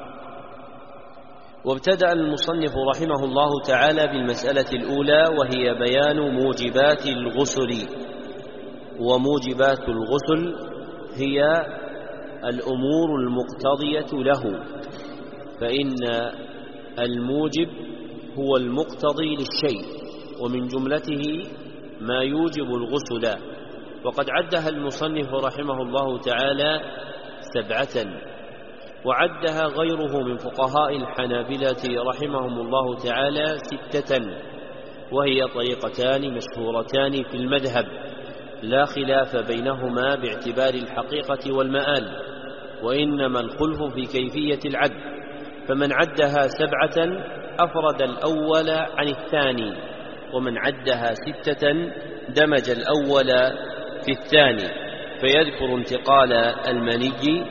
وابتدأ المصنف رحمه الله تعالى بالمسألة الأولى، وهي بيان موجبات الغسل. وموجبات الغسل هي الأمور المقتضية له، فإن الموجب هو المقتضي للشيء، ومن جملته ما يوجب الغسل. وقد عدها المصنف رحمه الله تعالى 7، وعدها غيره من فقهاء الحنابلة رحمهم الله تعالى 6، وهي طريقتان مشهورتان في المذهب لا خلاف بينهما باعتبار الحقيقة والمآل، وإنما الخلف في كيفية العد. فمن عدها 7 أفرد الأول عن الثاني، ومن عدها 6 دمج الأول في الثاني، فيذكر انتقال المني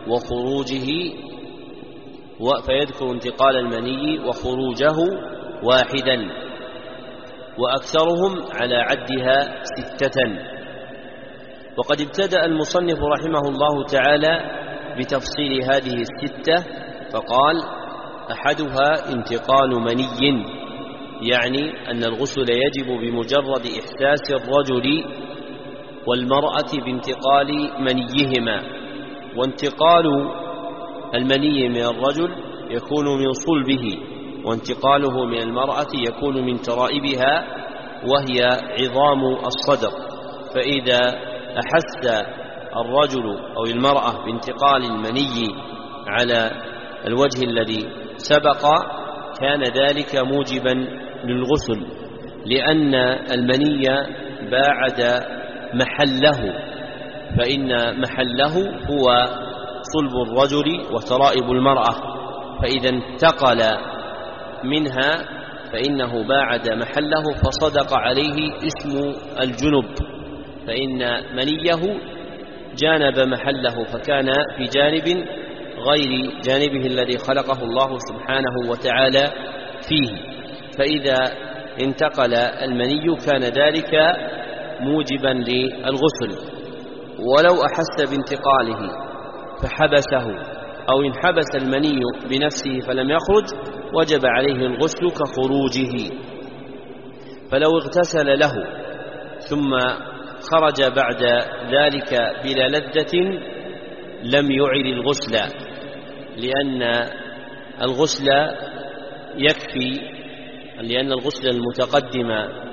وخروجه واحدا، وأكثرهم على عدها 6. وقد ابتدأ المصنف رحمه الله تعالى بتفصيل هذه 6، فقال: أحدها انتقال مني، يعني أن الغسل يجب بمجرد إحساس الرجل والمرأة بانتقال منيهما. وانتقال المني من الرجل يكون من صلبه، وانتقاله من المرأة يكون من ترائبها، وهي عظام الصدر. فإذا أحس الرجل أو المرأة بانتقال المني على الوجه الذي سبق كان ذلك موجبا للغسل، لأن المني باعد محله، فإن محله هو صلب الرجل وترائب المرأة، فإذا انتقل منها فإنه باعد محله، فصدق عليه اسم الجنب، فإن منيه جانب محله، فكان في جانب غير جانبه الذي خلقه الله سبحانه وتعالى فيه. فإذا انتقل المني كان ذلك موجبا للغسل. ولو أحس بانتقاله فحبسه، أو انحبس المني بنفسه فلم يخرج، وجب عليه الغسل كخروجه. فلو اغتسل له ثم خرج بعد ذلك بلا لذة لم يعل الغسل، لأن الغسل يكفي، لأن الغسل المتقدم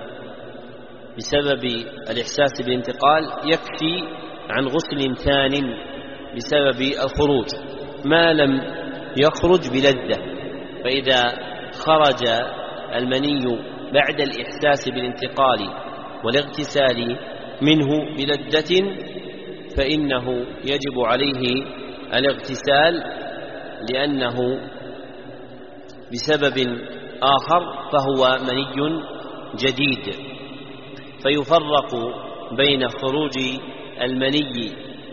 بسبب الإحساس بالانتقال يكفي عن غسل ثان بسبب الخروج ما لم يخرج بلذة. فإذا خرج المني بعد الإحساس بالانتقال والاغتسال منه بلذة فإنه بسبب آخر فهو مني جديد. فيفرق بين خروج المني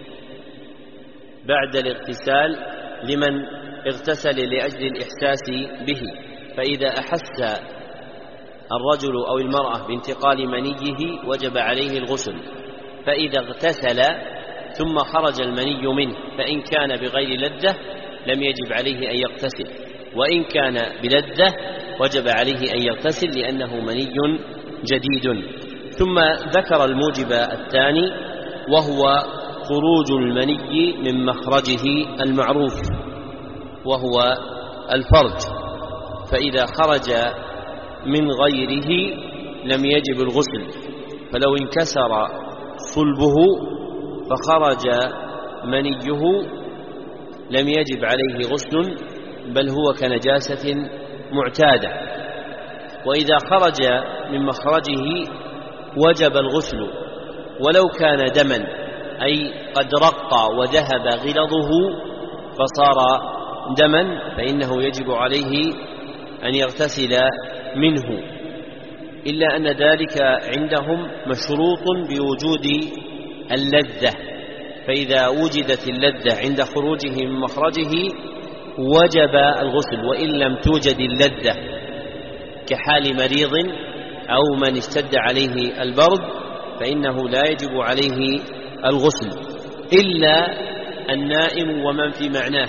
بعد الاغتسال لمن اغتسل لأجل الإحساس به، فإذا أحس الرجل أو المرأة بانتقال منيه وجب عليه الغسل، فإذا اغتسل ثم خرج المني منه فإن كان بغير لذة لم يجب عليه أن يغتسل، وإن كان بلذة وجب عليه أن يغتسل لأنه مني جديد. ثم ذكر الموجب الثاني وهو خروج المني من مخرجه المعروف وهو الفرج، فإذا خرج من غيره لم يجب الغسل، فلو انكسر صلبه فخرج منيه لم يجب عليه غسل بل هو كنجاسة معتادة. وإذا خرج من مخرجه وجب الغسل ولو كان دما، أي قد رق وذهب غلظه فصار دما فإنه يجب عليه أن يغتسل منه، إلا أن ذلك عندهم مشروط بوجود اللذة، فإذا وجدت اللذة عند خروجه من مخرجه وجب الغسل، وإن لم توجد اللذة كحال مريض أو من اشتد عليه البرد فإنه لا يجب عليه الغسل، إلا النائم ومن في معناه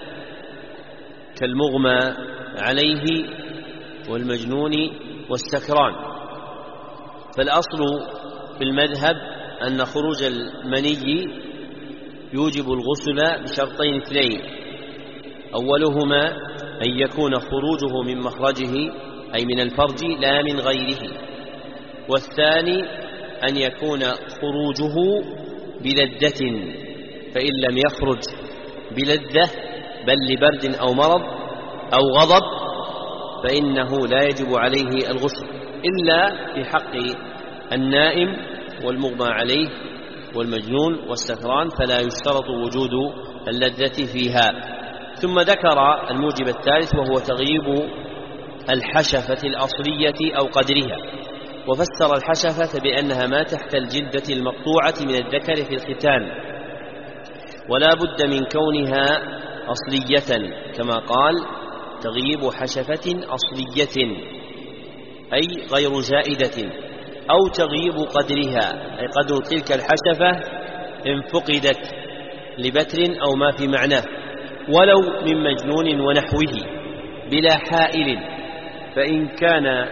كالمغمى عليه والمجنون والسكران. فالأصل في المذهب أن خروج المني يوجب الغسل بشرطين اثنين: أولهما أن يكون خروجه من مخرجه أي من الفرج لا من غيره، والثاني أن يكون خروجه بلذة، فإن لم يخرج بلذة بل لبرد أو مرض أو غضب فإنه لا يجب عليه الغسل، إلا في حق النائم والمغمى عليه والمجنون والسكران فلا يشترط وجود اللذة فيها. ثم ذكر الموجب الثالث وهو تغييب الحشفة الأصلية أو قدرها، وفسر الحشفة بأنها ما تحت الجلدة المقطوعة من الذكر في الختان، ولا بد من كونها أصلية كما قال: تغييب حشفة أصلية أي غير زائدة، أو تغييب قدرها أي قدر تلك الحشفة إن فقدت لبتر أو ما في معناه، ولو من مجنون ونحوه بلا حائل، فإن كان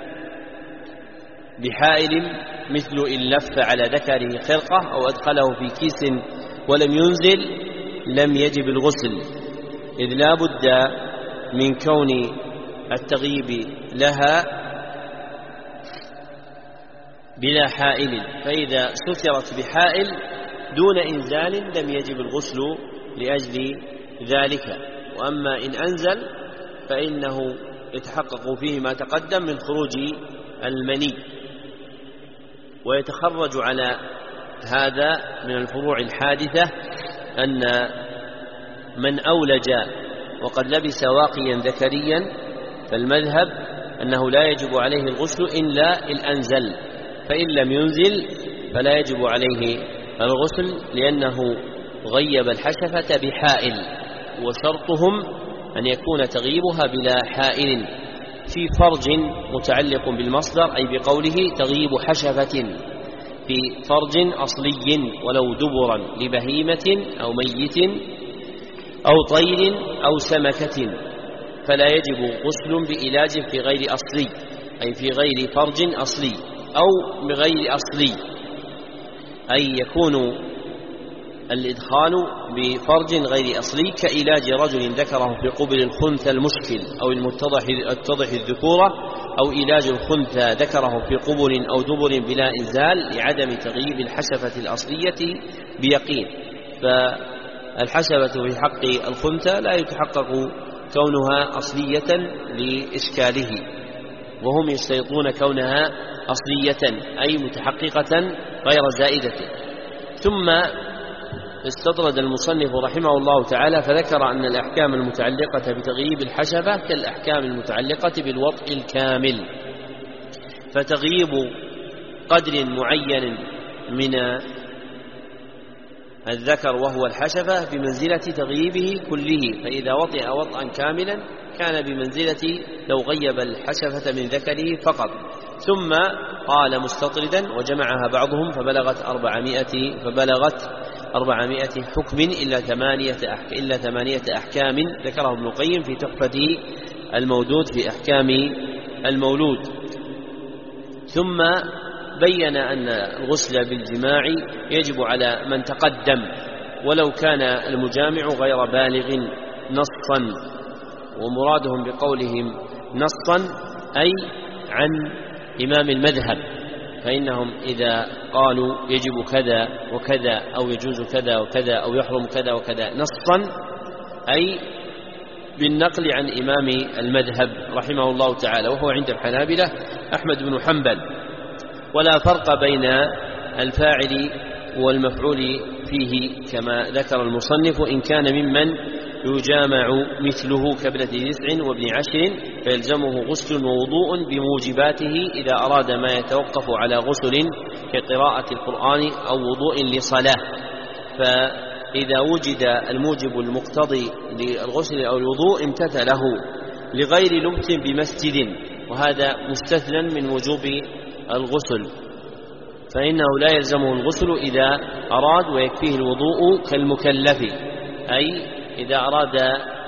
بحائل مثل إن لف على ذكره خرقة أو أدخله في كيس ولم ينزل لم يجب الغسل، إذ لا بد من كون التغييب لها بلا حائل، فإذا سترت بحائل دون إنزال لم يجب الغسل لأجل ذلك. وأما إن أنزل فإنه يتحقق فيه ما تقدم من خروج المني. ويتخرج على هذا من الفروع الحادثة أن من أولج وقد لبس واقيا ذكريا فالمذهب أنه لا يجب عليه الغسل إلا إن أنزل، فإن لم ينزل فلا يجب عليه الغسل لأنه غيب الحشفة بحائل، وشرطهم أن يكون تغييبها بلا حائل. في فرج متعلق بالمصدر أي بقوله تغييب حشفة في فرج أصلي ولو دبرا لبهيمة أو ميت أو طير أو سمكة، فلا يجب غسل بإلاج في غير أصلي أي في غير فرج أصلي أو بغير أصلي، أي يكون الإدخال بفرج غير أصلي كإلاج رجل ذكره في قبل الخنثى المشكل أو المتضح الذكورة، أو إلاج الخنثى ذكره في قبل أو دبر بلا إنزال لعدم تغييب الحشفة الأصلية بيقين. فالحشفة في حق الخنثى لا يتحقق كونها أصلية لإشكاله، وهم يشترطون كونها أصلية أي متحققة غير زائدة. ثم استطرد المصنف رحمه الله تعالى فذكر أن الأحكام المتعلقة بتغييب الحشفة كالأحكام المتعلقة بالوطء الكامل، فتغييب قدر معين من الذكر وهو الحشفة بمنزلة تغييبه كله، فإذا وطئ وطئا كاملا كان بمنزلة لو غيب الحشفة من ذكره فقط. ثم قال مستطردا وجمعها بعضهم فبلغت 400 حكم إلا 8 أحكام ذكره ابن القيم في تحفة المودود في أحكام المولود. ثم بين أن الغسل بالجماع يجب على من تقدم ولو كان المجامع غير بالغ نصا، ومرادهم بقولهم نصا أي عن إمام المذهب، فإنهم إذا قالوا يجب كذا وكذا أو يجوز كذا وكذا أو يحرم كذا وكذا نصا أي بالنقل عن إمام المذهب رحمه الله تعالى، وهو عند الحنابلة أحمد بن حنبل. ولا فرق بين الفاعل والمفعول فيه كما ذكر المصنف، إن كان ممن يجامع مثله كابنة 9 وابن 10 فيلزمه غسل ووضوء بموجباته إذا أراد ما يتوقف على غسل كقراءة القرآن أو وضوء لصلاة، فإذا وجد الموجب المقتضي للغسل أو الوضوء امتثله لغير لبس بمسجد، وهذا مستثنى من وجوب الغسل، فإنه لا يلزمه الغسل إذا أراد ويكفيه الوضوء كالمكلف، أي إذا أراد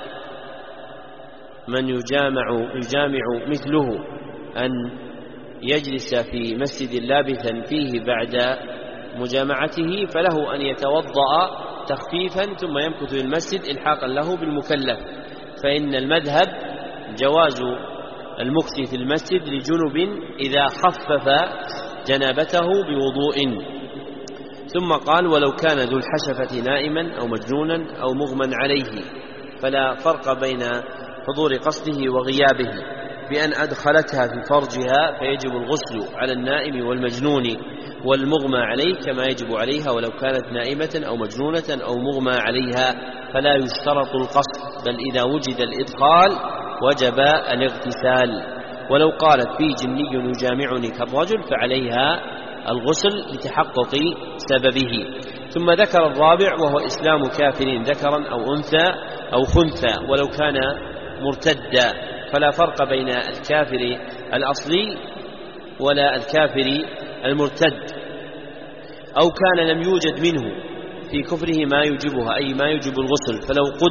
من يجامع مثله أن يجلس في مسجد لابثا فيه بعد مجامعته فله أن يتوضأ تخفيفا ثم يمكث في المسجد إلحاقا له بالمكلف، فإن المذهب جواز المكث في المسجد لجنب إذا خفف جنابته بوضوء. ثم قال ولو كان ذو الحشفة نائما أو مجنونا أو مغمى عليه، فلا فرق بين حضور قصده وغيابه، بأن أدخلتها في فرجها فيجب الغسل على النائم والمجنون والمغمى عليه كما يجب عليها ولو كانت نائمة أو مجنونة أو مغمى عليها، فلا يشترط القصد، بل إذا وجد الإدخال وجب الاغتسال. ولو قالت في جني يجامعني كالرجل فعليها الغسل لتحقق سببه. ثم ذكر الرابع وهو إسلام كافر ذكرا أو أنثى أو خنثى ولو كان مرتدا، فلا فرق بين الكافر الأصلي ولا الكافر المرتد، أو كان لم يوجد منه في كفره ما يوجبها أي ما يوجب الغسل،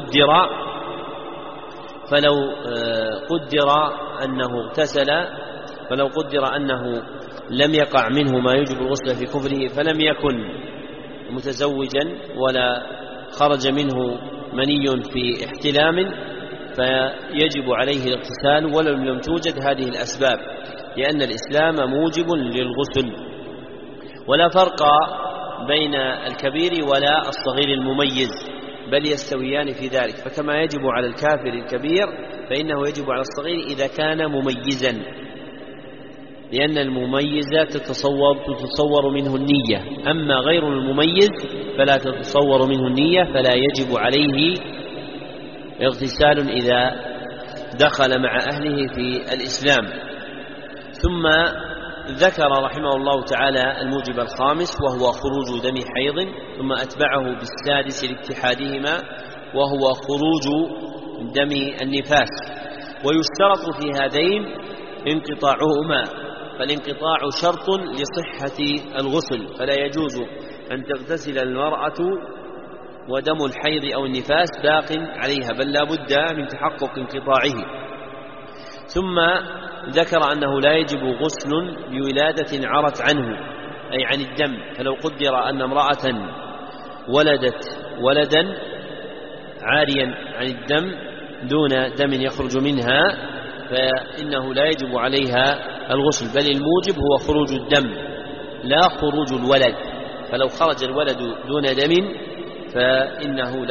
فلو قدر أنه لم يقع منه ما يوجب الغسل في كفره فلم يكن متزوجا ولا خرج منه مني في احتلام فيجب عليه الاغتسال ولو لم توجد هذه الأسباب، لأن الإسلام موجب للغسل. ولا فرق بين الكبير ولا الصغير المميز، بل يستويان في ذلك، فكما يجب على الكافر الكبير فإنه يجب على الصغير إذا كان مميزا، لأن المميز تتصور منه النية، أما غير المميز فلا تتصور منه النية، فلا يجب عليه اغتسال إذا دخل مع أهله في الإسلام. ثم ذكر رحمه الله تعالى الموجب الخامس وهو خروج دم حيض، ثم أتبعه بالسادس لاتحادهما وهو خروج دم النفاس، ويشترط في هذين انقطاعهما، فالانقطاع شرط لصحة الغسل، فلا يجوز أن تغتسل المرأة ودم الحيض أو النفاس باق عليها، بل لا بد من تحقق انقطاعه. ثم ذكر أنه لا يجب غسل بولادة عرت عنه أي عن الدم، فلو قدر أن امرأة ولدت ولدا عاريا عن الدم دون دم يخرج منها فإنه لا يجب عليها الغسل، بل الموجب هو خروج الدم لا خروج الولد، فلو خرج الولد دون دم فإنه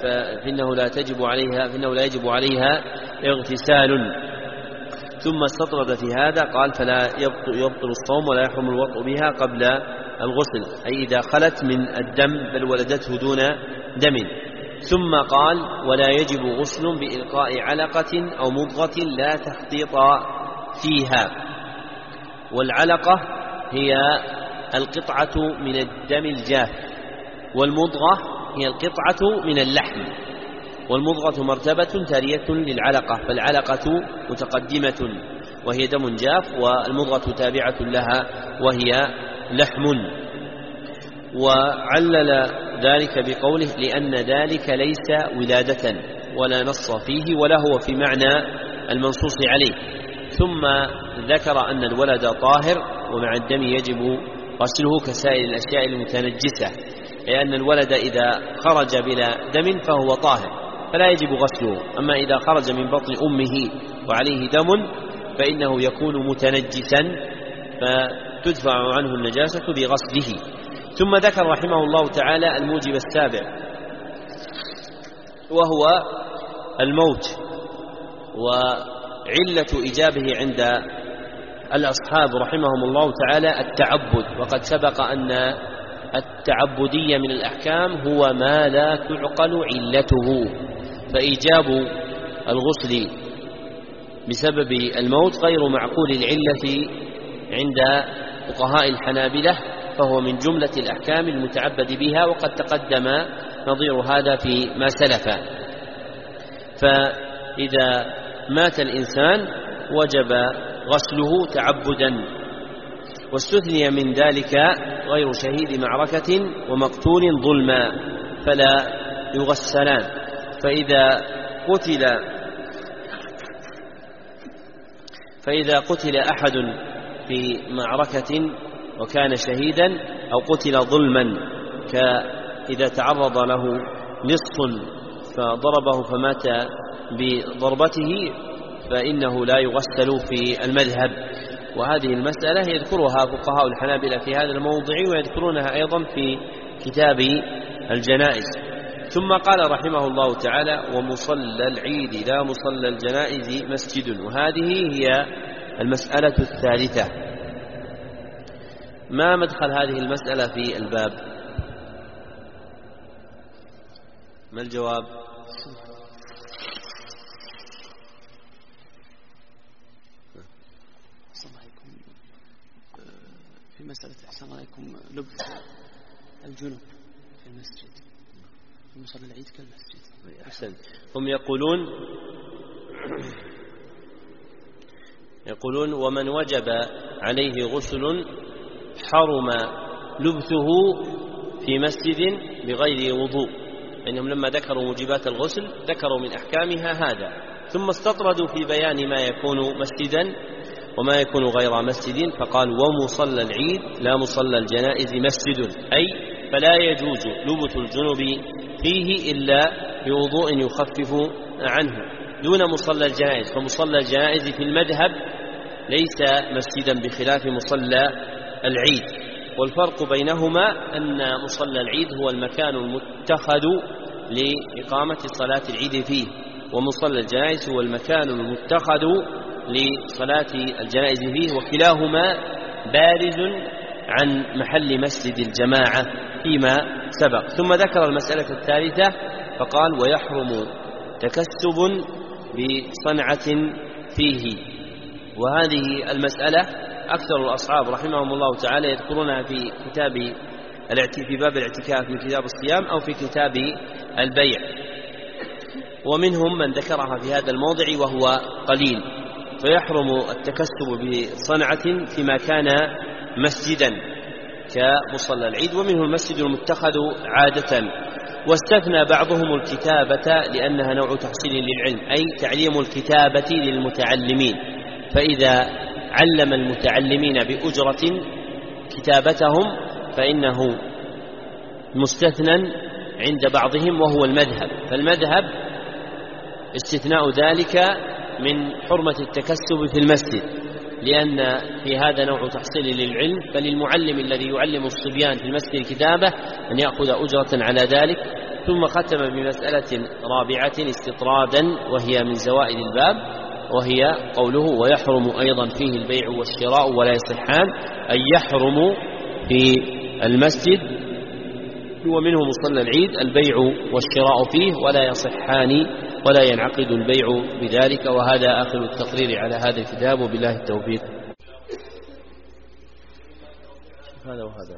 لا يجب عليها اغتسال. ثم استطرد في هذا قال فلا يبطل الصوم ولا يحرم الوطء بها قبل الغسل، أي إذا خلت من الدم بل ولدته دون دم. ثم قال: ولا يجب غسل بإلقاء علقة أو مضغة لا تخطيط فيها. والعلقة هي القطعة من الدم الجاف، والمضغة هي القطعة من اللحم، والمضغة مرتبة تالية للعلقة، فالعلقة متقدمة وهي دم جاف، والمضغة تابعة لها وهي لحم. وعلل ذلك بقوله: لأن ذلك ليس ولادة ولا نص فيه ولا هو في معنى المنصوص عليه. ثم ذكر أن الولد طاهر ومع الدم يجب غسله كسائر الأشياء المتنجسة، لأن الولد إذا خرج بلا دم فهو طاهر فلا يجب غسله، أما إذا خرج من بطن أمه وعليه دم فإنه يكون متنجسا فتدفع عنه النجاسة بغسله. ثم ذكر رحمه الله تعالى الموجب السابع وهو الموت، وعلة إيجابه عند الأصحاب رحمهم الله تعالى التعبد، وقد سبق أن التعبدية من الأحكام هو ما لا تعقل علته، فإيجاب الغسل بسبب الموت غير معقول العلة عند فقهاء الحنابلة، فهو من جملة الأحكام المتعبد بها، وقد تقدم نظير هذا في ما سلف. فإذا مات الإنسان وجب غسله تعبدا، واستثني من ذلك غير شهيد معركة ومقتول ظلما فلا يغسلان. فإذا قتل أحد في معركة وكان شهيدا أو قتل ظلما، كإذا تعرض له لص فضربه فمات بضربته فإنه لا يغسل في المذهب. وهذه المسألة يذكرها فقهاء الحنابلة في هذا الموضع، ويذكرونها أيضا في كتاب الجنائز. ثم قال رحمه الله تعالى: ومصلى العيد لا مصلى الجنائز مسجد. وهذه هي المسألة الثالثة. ما مدخل هذه المسألة في الباب؟ ما الجواب؟ في مسألة أحسن عليكم لبس الجنوب في المسجد، في مصلى العيد كالمسجد. أحسن. هم يقولون ومن وجب عليه غسل حرم لبثه في مسجد بغير وضوء، إنهم لما ذكروا موجبات الغسل ذكروا من أحكامها هذا، ثم استطردوا في بيان ما يكون مسجدا وما يكون غير مسجد، فقال: ومصلى العيد لا مصلى الجنائز مسجد، أي فلا يجوز لبث الجنب فيه إلا بوضوء يخفف عنه دون مصلى الجنائز. فمصلى الجنائز في المذهب ليس مسجدا بخلاف مصلى العيد. والفرق بينهما أن مصلى العيد هو المكان المتخذ لإقامة صلاة العيد فيه، ومصلى الجنائز هو المكان المتخذ لصلاة الجنائز فيه، وكلاهما بارز عن محل مسجد الجماعة فيما سبق. ثم ذكر المسألة الثالثة فقال: ويحرم تكسب بصنعة فيه. وهذه المسألة أكثر الأصحاب رحمهم الله تعالى يذكرونها في باب الاعتكاف من كتاب الصيام أو في كتاب البيع، ومنهم من ذكرها في هذا الموضع وهو قليل. فيحرم التكسب بصنعة فيما كان مسجدا كمصلى العيد، ومنه المسجد المتخذ عادة. واستثنى بعضهم الكتابة لأنها نوع تحصيل للعلم، أي تعليم الكتابة للمتعلمين، فإذا علم المتعلمين بأجرة كتابتهم فإنه مستثنى عند بعضهم وهو المذهب. فالمذهب استثناء ذلك من حرمة التكسب في المسجد، لأن في هذا نوع تحصيل للعلم، فللمعلم الذي يعلم الصبيان في المسجد الكتابة أن يأخذ أجرة على ذلك. ثم ختم بمسألة رابعة استطرادا وهي من زوائد الباب، وهي قوله: ويحرم أيضا فيه البيع والشراء ولا يصحان، أي يحرم في المسجد ومنه مصلى العيد البيع والشراء فيه ولا يصحان ولا ينعقد البيع بذلك. وهذا آخر التقرير على هذا الكتاب وبالله التوفيق. هذا وهذا.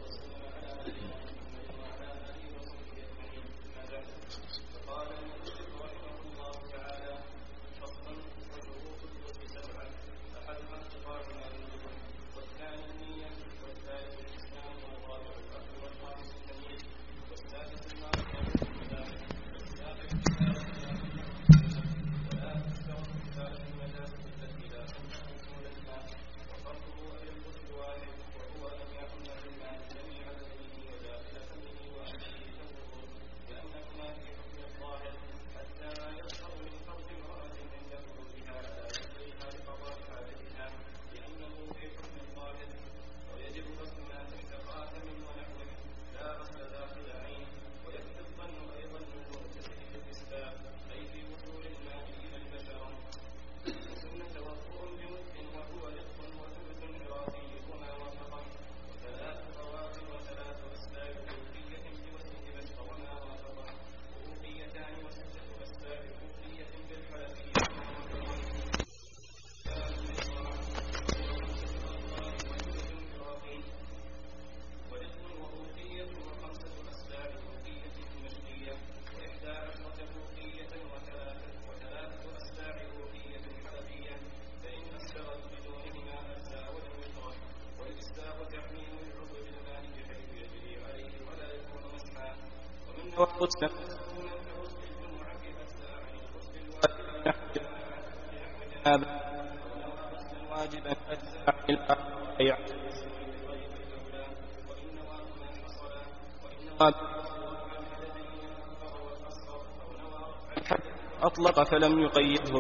أطلق فلم يقيده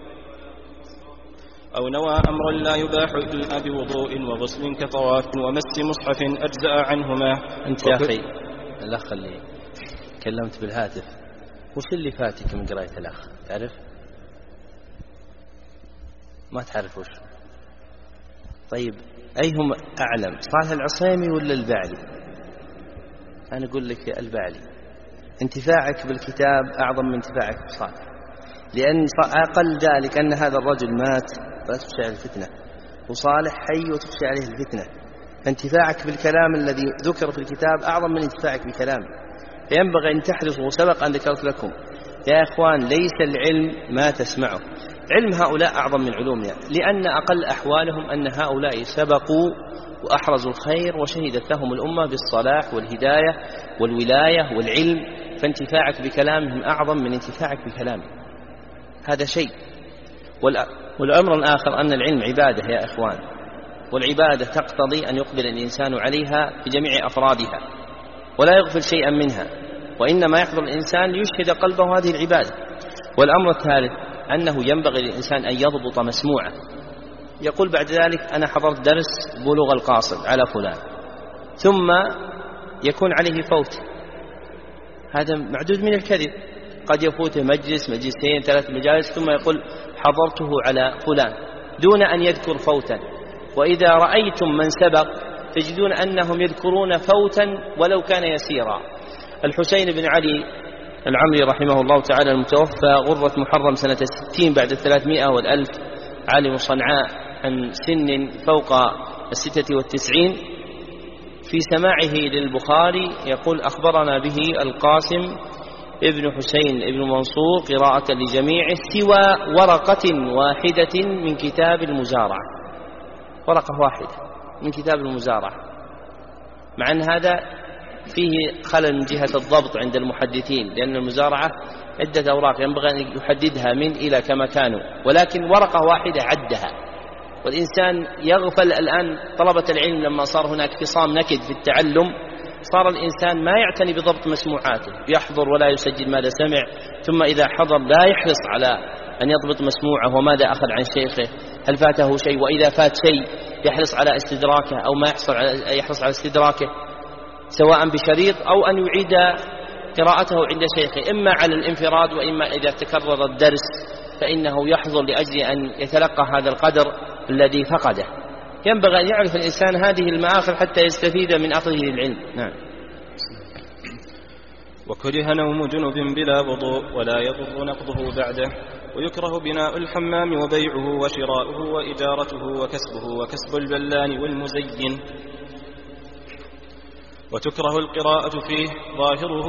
أو نوى أمرا لا يباح إلا بوضوء وغسل كطواف ومس مصحف أجزأ عنهما. أنت يا أخي الأخ اللي كلمت بالهاتف وش اللي فاتك من قراءة الأخ تعرف؟ ما تعرف وش؟ طيب أيهم أعلم صالح العصيمي ولا البعلي؟ أنا أقول لك البعلي. انتفاعك بالكتاب أعظم من انتفاعك بصالح، لأن أقل ذلك أن هذا الرجل مات فلا تخشى عليه الفتنة، وصالح حي وتخشى عليه الفتنة. فانتفاعك بالكلام الذي ذكر في الكتاب أعظم من انتفاعك بكلامه. فينبغي أن تحرصوا. وسبق أن ذكرت لكم يا إخوان ليس العلم ما تسمعه، علم هؤلاء أعظم من علومنا، لأن أقل أحوالهم أن هؤلاء سبقوا وأحرزوا الخير وشهدت لهم الأمة بالصلاح والهداية والولاية والعلم. فانتفاعك بكلامهم أعظم من انتفاعك بكلامه، هذا شيء. والأمر الآخر أن العلم عبادة يا إخوان، والعبادة تقتضي أن يقبل الإنسان عليها بجميع أفرادها ولا يغفل شيئا منها، وإنما يحضر الإنسان ليشهد قلبه هذه العبادة. والأمر الثالث أنه ينبغي للإنسان أن يضبط مسموعه. يقول بعد ذلك أنا حضرت درس بلوغ القاصد على فلان، ثم يكون عليه فوت، هذا معدود من الكذب. قد يفوته مجلس مجلسين 3 مجالس ثم يقول حضرته على فلان دون أن يذكر فوتا. وإذا رأيتم من سبق تجدون أنهم يذكرون فوتا ولو كان يسيرا. الحسين بن علي العمري رحمه الله تعالى المتوفى غرة محرم سنة 60 بعد 300 والألف، عالم صنعاء عن سن فوق 96، في سماعه للبخاري يقول أخبرنا به القاسم ابن حسين ابن منصور قراءة لجميعه سوى ورقة واحدة من كتاب المزارعة، ورقة واحدة من كتاب المزارعة، مع أن هذا فيه خلل من جهة الضبط عند المحدثين، لأن المزارعة عدة أوراق ينبغي أن يحددها من إلى كما كانوا، ولكن ورقة واحدة عدها. والإنسان يغفل الآن. طلبة العلم لما صار هناك خصام نكد في التعلم صار الإنسان ما يعتني بضبط مسموعاته، يحضر ولا يسجل ماذا سمع، ثم إذا حضر لا يحرص على أن يضبط مسموعه وماذا أخذ عن شيخه، هل فاته شيء، وإذا فات شيء يحرص على استدراكه أو ما يحرص على استدراكه سواء بشريط أو أن يعيد قراءته عند شيخه، إما على الانفراد وإما إذا تكرر الدرس فإنه يحضر لأجل أن يتلقى هذا القدر الذي فقده. ينبغي أن يعرف الإنسان هذه المآخذ حتى يستفيد من أخذه العلم. نعم. وكره نوم جنب بلا وضوء ولا يضر نقضه بعده. ويكره بناء الحمام وبيعه وشراؤه وإجارته وكسبه وكسب البلان والمزين. وتكره القراءة فيه ظاهره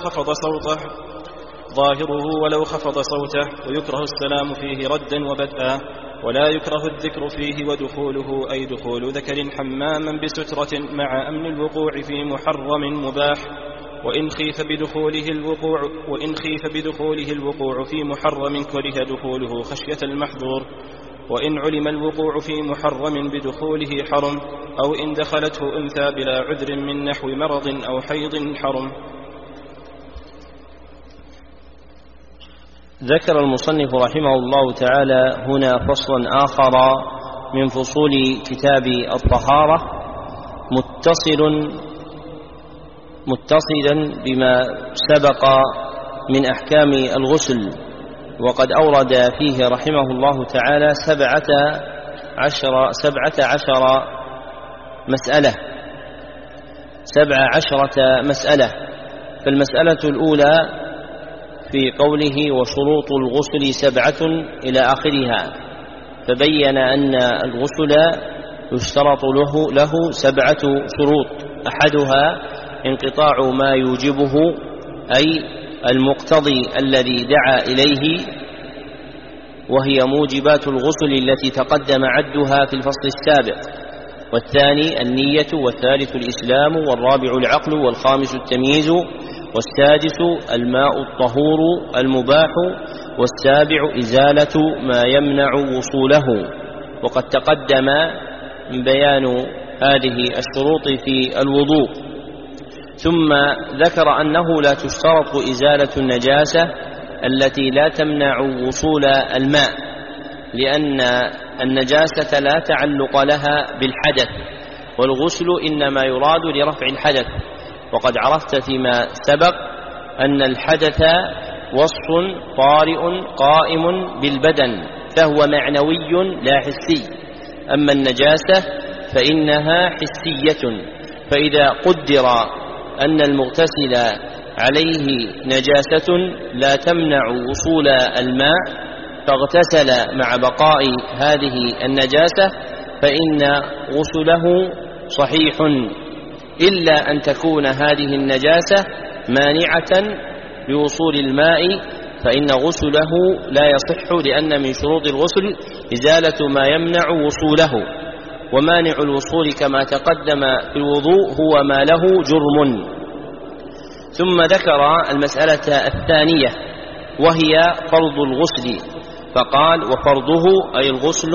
ولو خفض صوته. ويكره السلام فيه ردا وبدءا. ولا يكره الذكر فيه ودخوله أي دخول ذكر حماما بسترة مع أمن الوقوع في محرم مباح. وإن خيف بدخوله الوقوع في محرم كره دخوله خشية المحظور. وإن علم الوقوع في محرم بدخوله حرم. أو إن دخلته أنثى بلا عذر من نحو مرض أو حيض حرم. ذكر المصنف رحمه الله تعالى هنا فصلا آخر من فصول كتاب الطهارة متصلا بما سبق من أحكام الغسل، وقد أورد فيه رحمه الله تعالى 17 مسألة. فالمسألة الأولى في قوله وشروط الغسل 7 إلى آخرها، فبين أن الغسل يشترط له 7 شروط، أحدها انقطاع ما يوجبه أي المقتضي الذي دعا إليه، وهي موجبات الغسل التي تقدم عدها في الفصل السابق. والثاني النية، والثالث الإسلام، والرابع العقل، والخامس التمييز، والسادس الماء الطهور المباح، والسابع إزالة ما يمنع وصوله. وقد تقدم بيان هذه الشروط في الوضوء. ثم ذكر أنه لا تشترط إزالة النجاسة التي لا تمنع وصول الماء، لأن النجاسة لا تعلق لها بالحدث، والغسل إنما يراد لرفع الحدث. وقد عرفت فيما سبق أن الحدث وصف طارئ قائم بالبدن، فهو معنوي لا حسي. أما النجاسة فإنها حسية. فإذا قدر أن المغتسل عليه نجاسة لا تمنع وصول الماء فاغتسل مع بقاء هذه النجاسة فإن غسله صحيح، إلا أن تكون هذه النجاسة مانعة لوصول الماء، فإن غسله لا يصح، لأن من شروط الغسل إزالة ما يمنع وصوله. ومانع الوصول كما تقدم في الوضوء هو ما له جرم. ثم ذكر المسألة الثانية وهي فرض الغسل، فقال وفرضه أي الغسل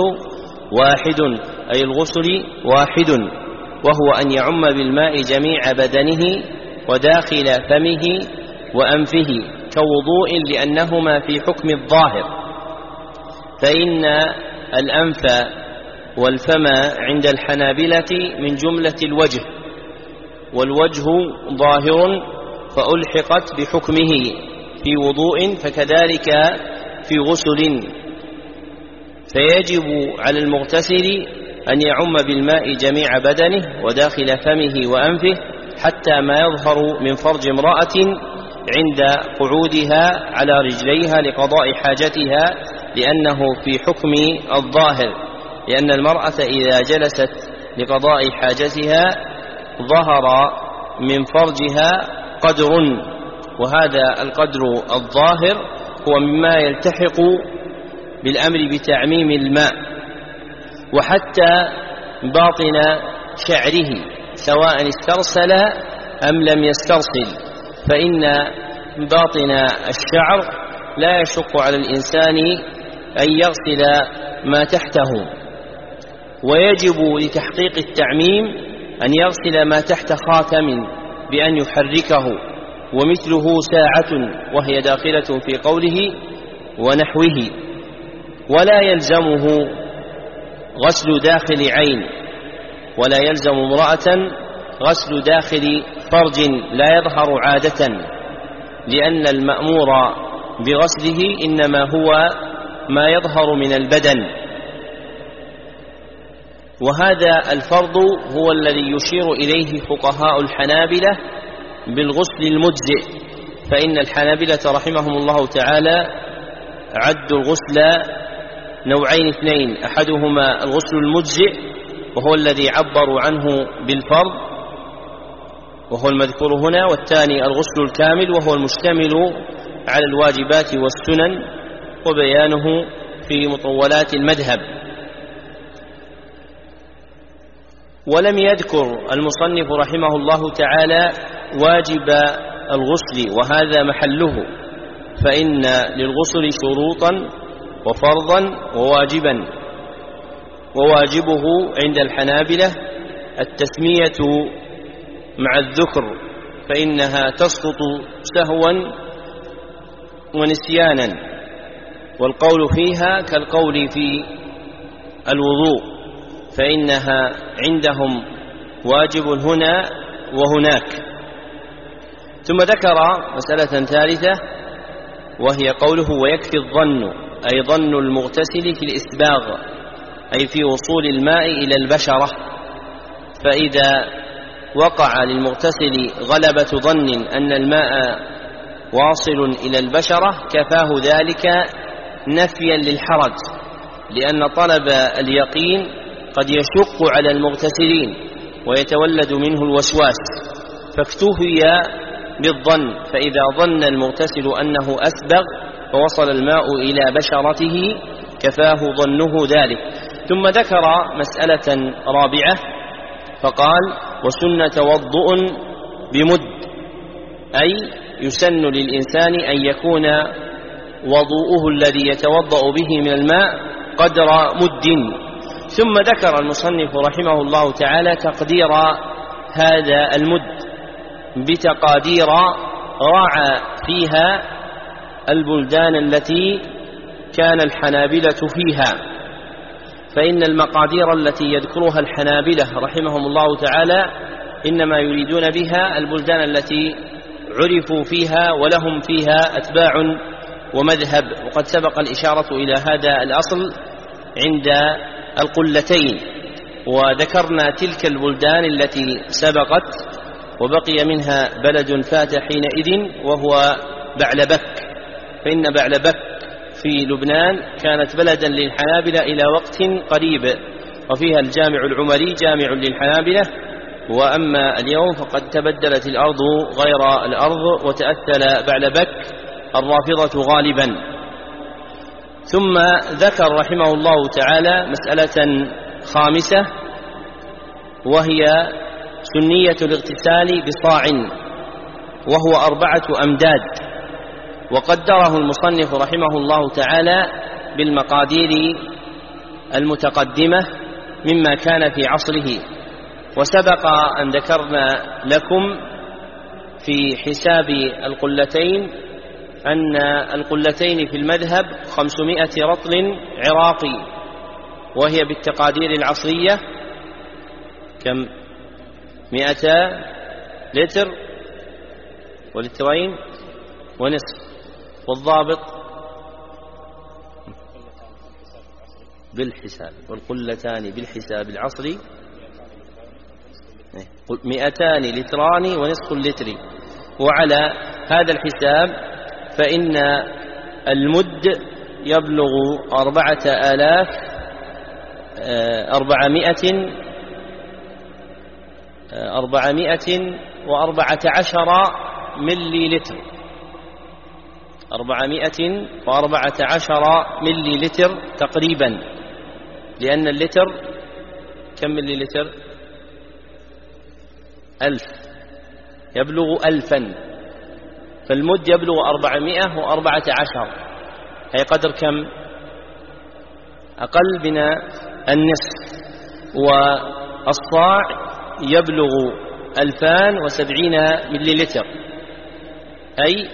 واحد، وهو أن يعم بالماء جميع بدنه وداخل فمه وأنفه كوضوء، لأنهما في حكم الظاهر. فإن الأنف والفم عند الحنابلة من جملة الوجه، والوجه ظاهر فألحقت بحكمه في وضوء، فكذلك في غسل. فيجب على المغتسل أن يعم بالماء جميع بدنه وداخل فمه وأنفه حتى ما يظهر من فرج امرأة عند قعودها على رجليها لقضاء حاجتها، لأنه في حكم الظاهر، لأن المرأة إذا جلست لقضاء حاجتها ظهر من فرجها قدر، وهذا القدر الظاهر هو مما يلتحق بالأمر بتعميم الماء. وحتى باطن شعره سواء استرسل أم لم يسترسل، فإن باطن الشعر لا يشق على الإنسان أن يغسل ما تحته. ويجب لتحقيق التعميم أن يغسل ما تحت خاتم بأن يحركه، ومثله ساعة وهي داخلة في قوله ونحوه. ولا يلزمه غسل داخل عين، ولا يلزم امرأة غسل داخل فرج لا يظهر عادة، لأن المأمور بغسله إنما هو ما يظهر من البدن. وهذا الفرض هو الذي يشير إليه فقهاء الحنابلة بالغسل المجزئ، فإن الحنابلة رحمهم الله تعالى عدوا الغسل نوعين اثنين، أحدهما الغسل المجزئ وهو الذي عبروا عنه بالفرض وهو المذكور هنا، والثاني الغسل الكامل وهو المشتمل على الواجبات والسنن وبيانه في مطولات المذهب. ولم يذكر المصنف رحمه الله تعالى واجب الغسل وهذا محله، فإن للغسل شروطا وفرضا وواجبا، وواجبه عند الحنابلة التسمية مع الذكر، فإنها تسقط سهوا ونسيانا، والقول فيها كالقول في الوضوء، فإنها عندهم واجب هنا وهناك. ثم ذكر مسألة ثالثة وهي قوله ويكفي الظن، أي ظن المغتسل في الإسباغ، أي في وصول الماء إلى البشرة، فإذا وقع للمغتسل غلبة ظن أن الماء واصل إلى البشرة كفاه ذلك نفيا للحرج، لأن طلب اليقين قد يشق على المغتسلين ويتولد منه الوسواس، فاكتفي بالظن، فإذا ظن المغتسل أنه أسبغ فوصل الماء إلى بشرته كفاه ظنه ذلك. ثم ذكر مسألة رابعة فقال وسن توضؤ بمد، أي يسن للإنسان أن يكون وضوءه الذي يتوضأ به من الماء قدر مد. ثم ذكر المصنف رحمه الله تعالى تقدير هذا المد بتقادير راعى فيها البلدان التي كان الحنابلة فيها، فإن المقادير التي يذكرها الحنابلة رحمهم الله تعالى إنما يريدون بها البلدان التي عرفوا فيها ولهم فيها أتباع ومذهب، وقد سبق الإشارة إلى هذا الأصل عند القلتين، وذكرنا تلك البلدان التي سبقت، وبقي منها بلد فات حينئذ وهو بعلبك، فإن بعلبك في لبنان كانت بلدا للحنابلة إلى وقت قريب، وفيها الجامع العمري جامع للحنابلة، وأما اليوم فقد تبدلت الأرض غير الأرض وتأثل بعلبك الرافضة غالبا. ثم ذكر رحمه الله تعالى مسألة خامسة وهي سنية الاغتسال بصاع وهو 4 أمداد، وقدره المصنف رحمه الله تعالى بالمقادير المتقدمة مما كان في عصره. وسبق أن ذكرنا لكم في حساب القلتين أن القلتين في المذهب 500 رطل عراقي، وهي بالتقادير العصرية كم 200 لتر ولترين ونصف، والضابط بالحساب والقلتان بالحساب العصري 200 لتران ونصف اللتر. وعلى هذا الحساب فإن المد يبلغ 414 ملي لتر، 414 ملي لتر تقريبا، لأن اللتر كم ملي لتر؟ 1000 يبلغ 1000، فالمد يبلغ 414، هي قدر كم؟ أقل من النصف. والصاع يبلغ 2070 ملي لتر، أي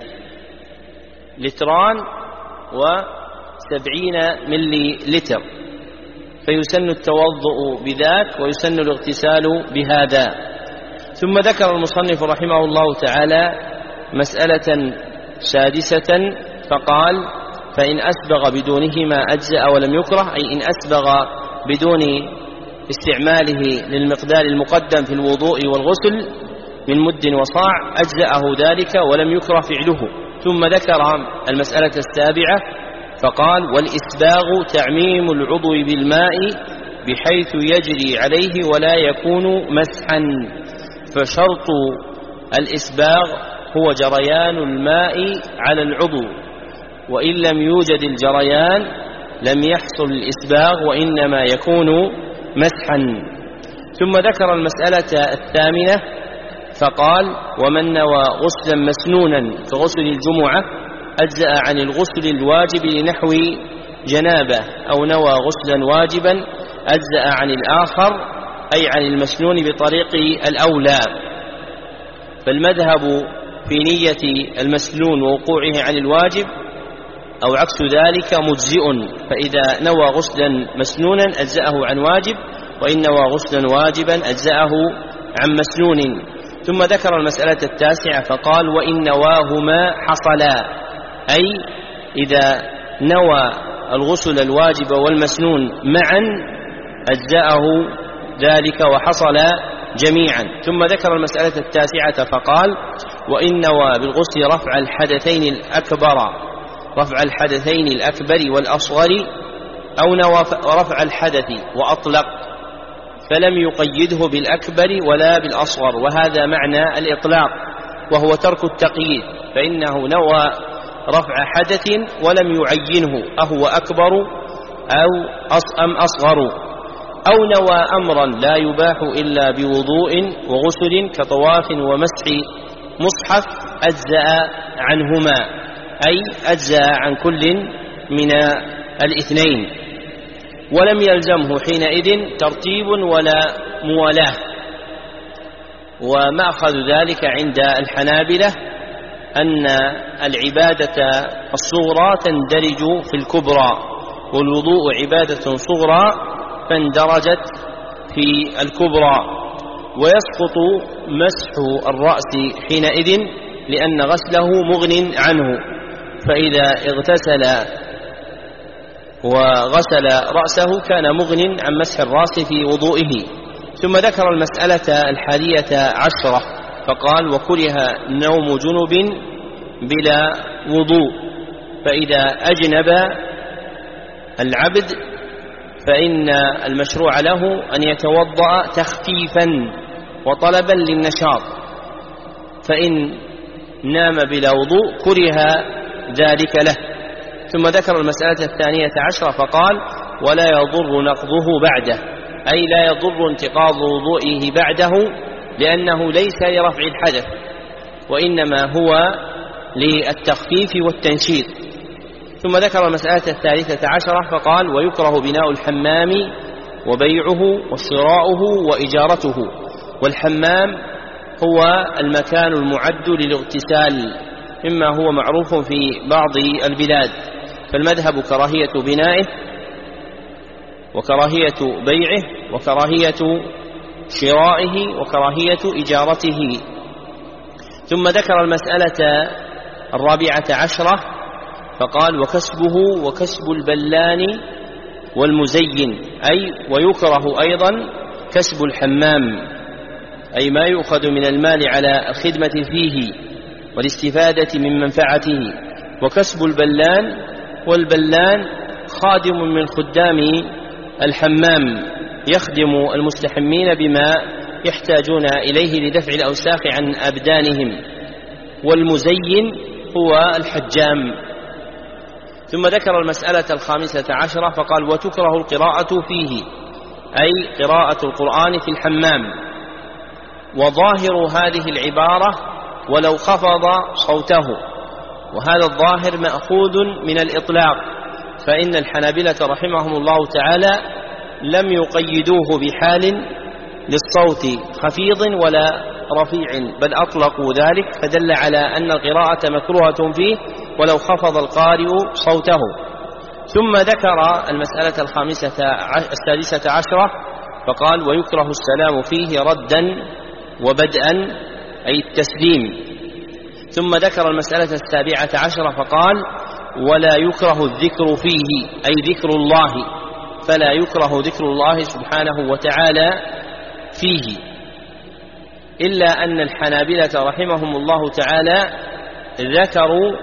270 ملي لتر، فيسن التوضؤ بذاك ويسن الاغتسال بهذا. ثم ذكر المصنف رحمه الله تعالى مسألة سادسة فقال فإن أسبغ بدونهما أجزأ ولم يكره، أي إن أسبغ بدون استعماله للمقدار المقدم في الوضوء والغسل من مد وصاع أجزأه ذلك ولم يكره فعله. ثم ذكر المسألة السابعة فقال: والإسباغ تعميم العضو بالماء بحيث يجري عليه ولا يكون مسحا. فشرط الإسباغ هو جريان الماء على العضو، وإن لم يوجد الجريان لم يحصل الإسباغ وإنما يكون مسحا. ثم ذكر المسألة الثامنة فقال: ومن نوى غسلا مسنونا كغسل الجمعة أجزأ عن الغسل الواجب لنحو جنابه، أو نوى غسلا واجبا أجزأ عن الآخر أي عن المسنون بطريق الأولى. فالمذهب في نية المسنون ووقوعه عن الواجب أو عكس ذلك مجزئ، فإذا نوى غسلا مسنونا أجزأه عن واجب، وإن نوى غسلا واجبا أجزأه عن مسنون. ثم ذكر المسألة التاسعة فقال: وإن نواهما حصلا، أي إذا نوى الغسل الواجب والمسنون معا أجزأه ذلك وحصل جميعا. ثم ذكر المسألة التاسعة فقال: وإن نوى بالغسل رفع الحدثين الأكبر والأصغر، أو نوى رفع الحدث وأطلق فلم يقيده بالأكبر ولا بالأصغر، وهذا معنى الإطلاق وهو ترك التقييد، فإنه نوى رفع حدث ولم يعينه أهو أكبر أم أصغر، أو نوى أمرا لا يباح إلا بوضوء وغسل كطواف ومسح مصحف أجزأ عنهما، أي أجزأ عن كل من الاثنين، ولم يلزمه حينئذ ترتيب ولا موالاة. ومأخذ ذلك عند الحنابلة أن العبادة الصغرى تندرج في الكبرى، والوضوء عبادة صغرى فاندرجت في الكبرى، ويسقط مسح الرأس حينئذ لأن غسله مغن عنه، فإذا اغتسل وغسل رأسه كان مغن عن مسح الرأس في وضوئه. ثم ذكر المسألة 11 فقال: وكره نوم جنب بلا وضوء، فإذا أجنب العبد فإن المشروع له أن يتوضأ تخفيفا وطلبا للنشاط، فإن نام بلا وضوء كره ذلك له. ثم ذكر المسألة 12 فقال: ولا يضر نقضه بعده، أي لا يضر انتقاض وضوئه بعده، لأنه ليس لرفع الحدث وإنما هو للتخفيف والتنشيط. ثم ذكر المسألة 13 فقال: ويكره بناء الحمام وبيعه وشراؤه وإجارته. والحمام هو المكان المعد للاغتسال مما هو معروف في بعض البلاد، فالمذهب كراهية بنائه وكراهية بيعه وكراهية شرائه وكراهية إجارته. ثم ذكر المسألة 14 فقال: وكسبه وكسب البلان والمزين، أي ويكره أيضا كسب الحمام، أي ما يؤخذ من المال على الخدمة فيه والاستفادة من منفعته. وكسب البلان، والبلان خادم من خدام الحمام يخدم المستحمين بما يحتاجون إليه لدفع الأوساخ عن أبدانهم. والمزين هو الحجام. ثم ذكر المسألة 15 فقال: وتكره القراءة فيه، أي قراءة القرآن في الحمام. وظاهر هذه العبارة ولو خفض صوته، وهذا الظاهر مأخوذ من الإطلاق، فإن الحنابلة رحمهم الله تعالى لم يقيدوه بحال للصوت خفيض ولا رفيع، بل أطلقوا ذلك، فدل على أن القراءة مكروهة فيه ولو خفض القارئ صوته. ثم ذكر المسألة 16 فقال: ويكره السلام فيه ردا وبدءا، أي التسليم. ثم ذكر المسألة 17 فقال: ولا يكره الذكر فيه، أي ذكر الله، فلا يكره ذكر الله سبحانه وتعالى فيه، إلا أن الحنابلة رحمهم الله تعالى ذكروا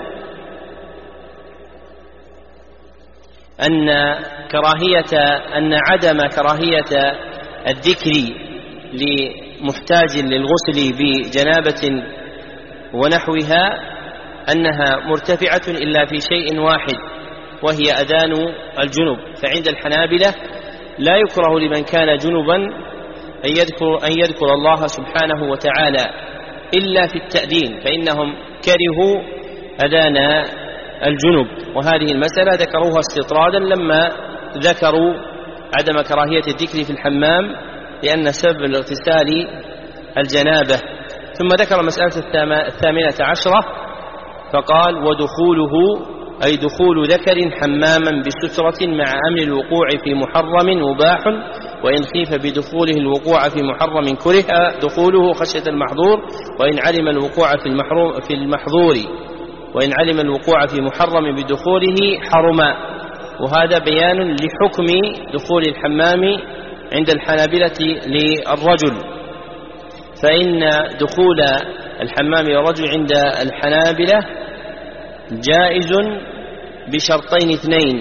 أن عدم كراهية الذكر لمحتاج للغسل بجنابة ونحوها أنها مرتفعة إلا في شيء واحد، وهي أذان الجنب. فعند الحنابلة لا يكره لمن كان جنبا أن يذكر الله سبحانه وتعالى إلا في التأذين، فإنهم كرهوا أذان الجنب. وهذه المسألة ذكروها استطرادا لما ذكروا عدم كراهية الذكر في الحمام لأن سبب الاغتسال الجنابة. ثم ذكر المسألة 18 فقال: ودخوله أي دخول ذكر حماما بسترة مع أمن الوقوع في محرم مباح، وإن خيف بدخوله الوقوع في محرم كره دخوله خشية المحظور، وإن علم الوقوع في المحظور وإن علم الوقوع في محرم بدخوله حرما. وهذا بيان لحكم دخول الحمام عند الحنابلة للرجل، فإن دخول الحمام للرجل عند الحنابلة جائز بشرطين اثنين: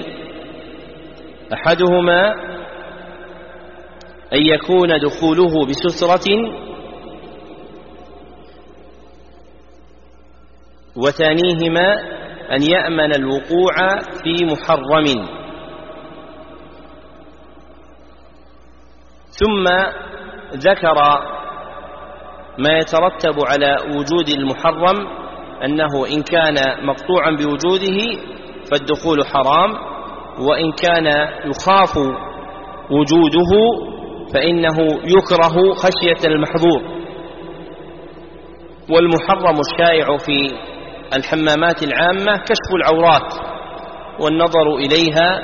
أحدهما أن يكون دخوله بسترة، وثانيهما أن يأمن الوقوع في محرم. ثم ذكر ما يترتب على وجود المحرم، أنه إن كان مقطوعا بوجوده فالدخول حرام، وإن كان يخاف وجوده فإنه يكره خشية المحظور. والمحرم الشائع في الحمامات العامة كشف العورات والنظر إليها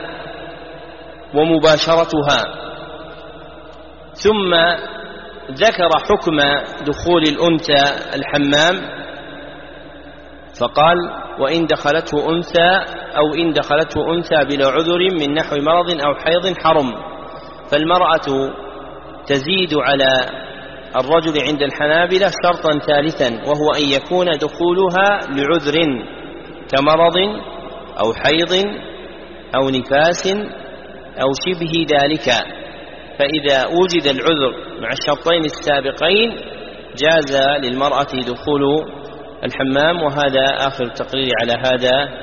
ومباشرتها. ثم ذكر حكم دخول الأنثى الحمام فقال: وإن دخلته أنثى بلا عذر من نحو مرض أو حيض حرم. فالمرأة تزيد على الرجل عند الحنابلة شرطا ثالثا، وهو أن يكون دخولها لعذر كمرض أو حيض أو نفاس أو شبه ذلك. فإذا وجد العذر مع الشرطين السابقين جاز للمرأة دخول الحمام. وهذا آخر التقرير على هذا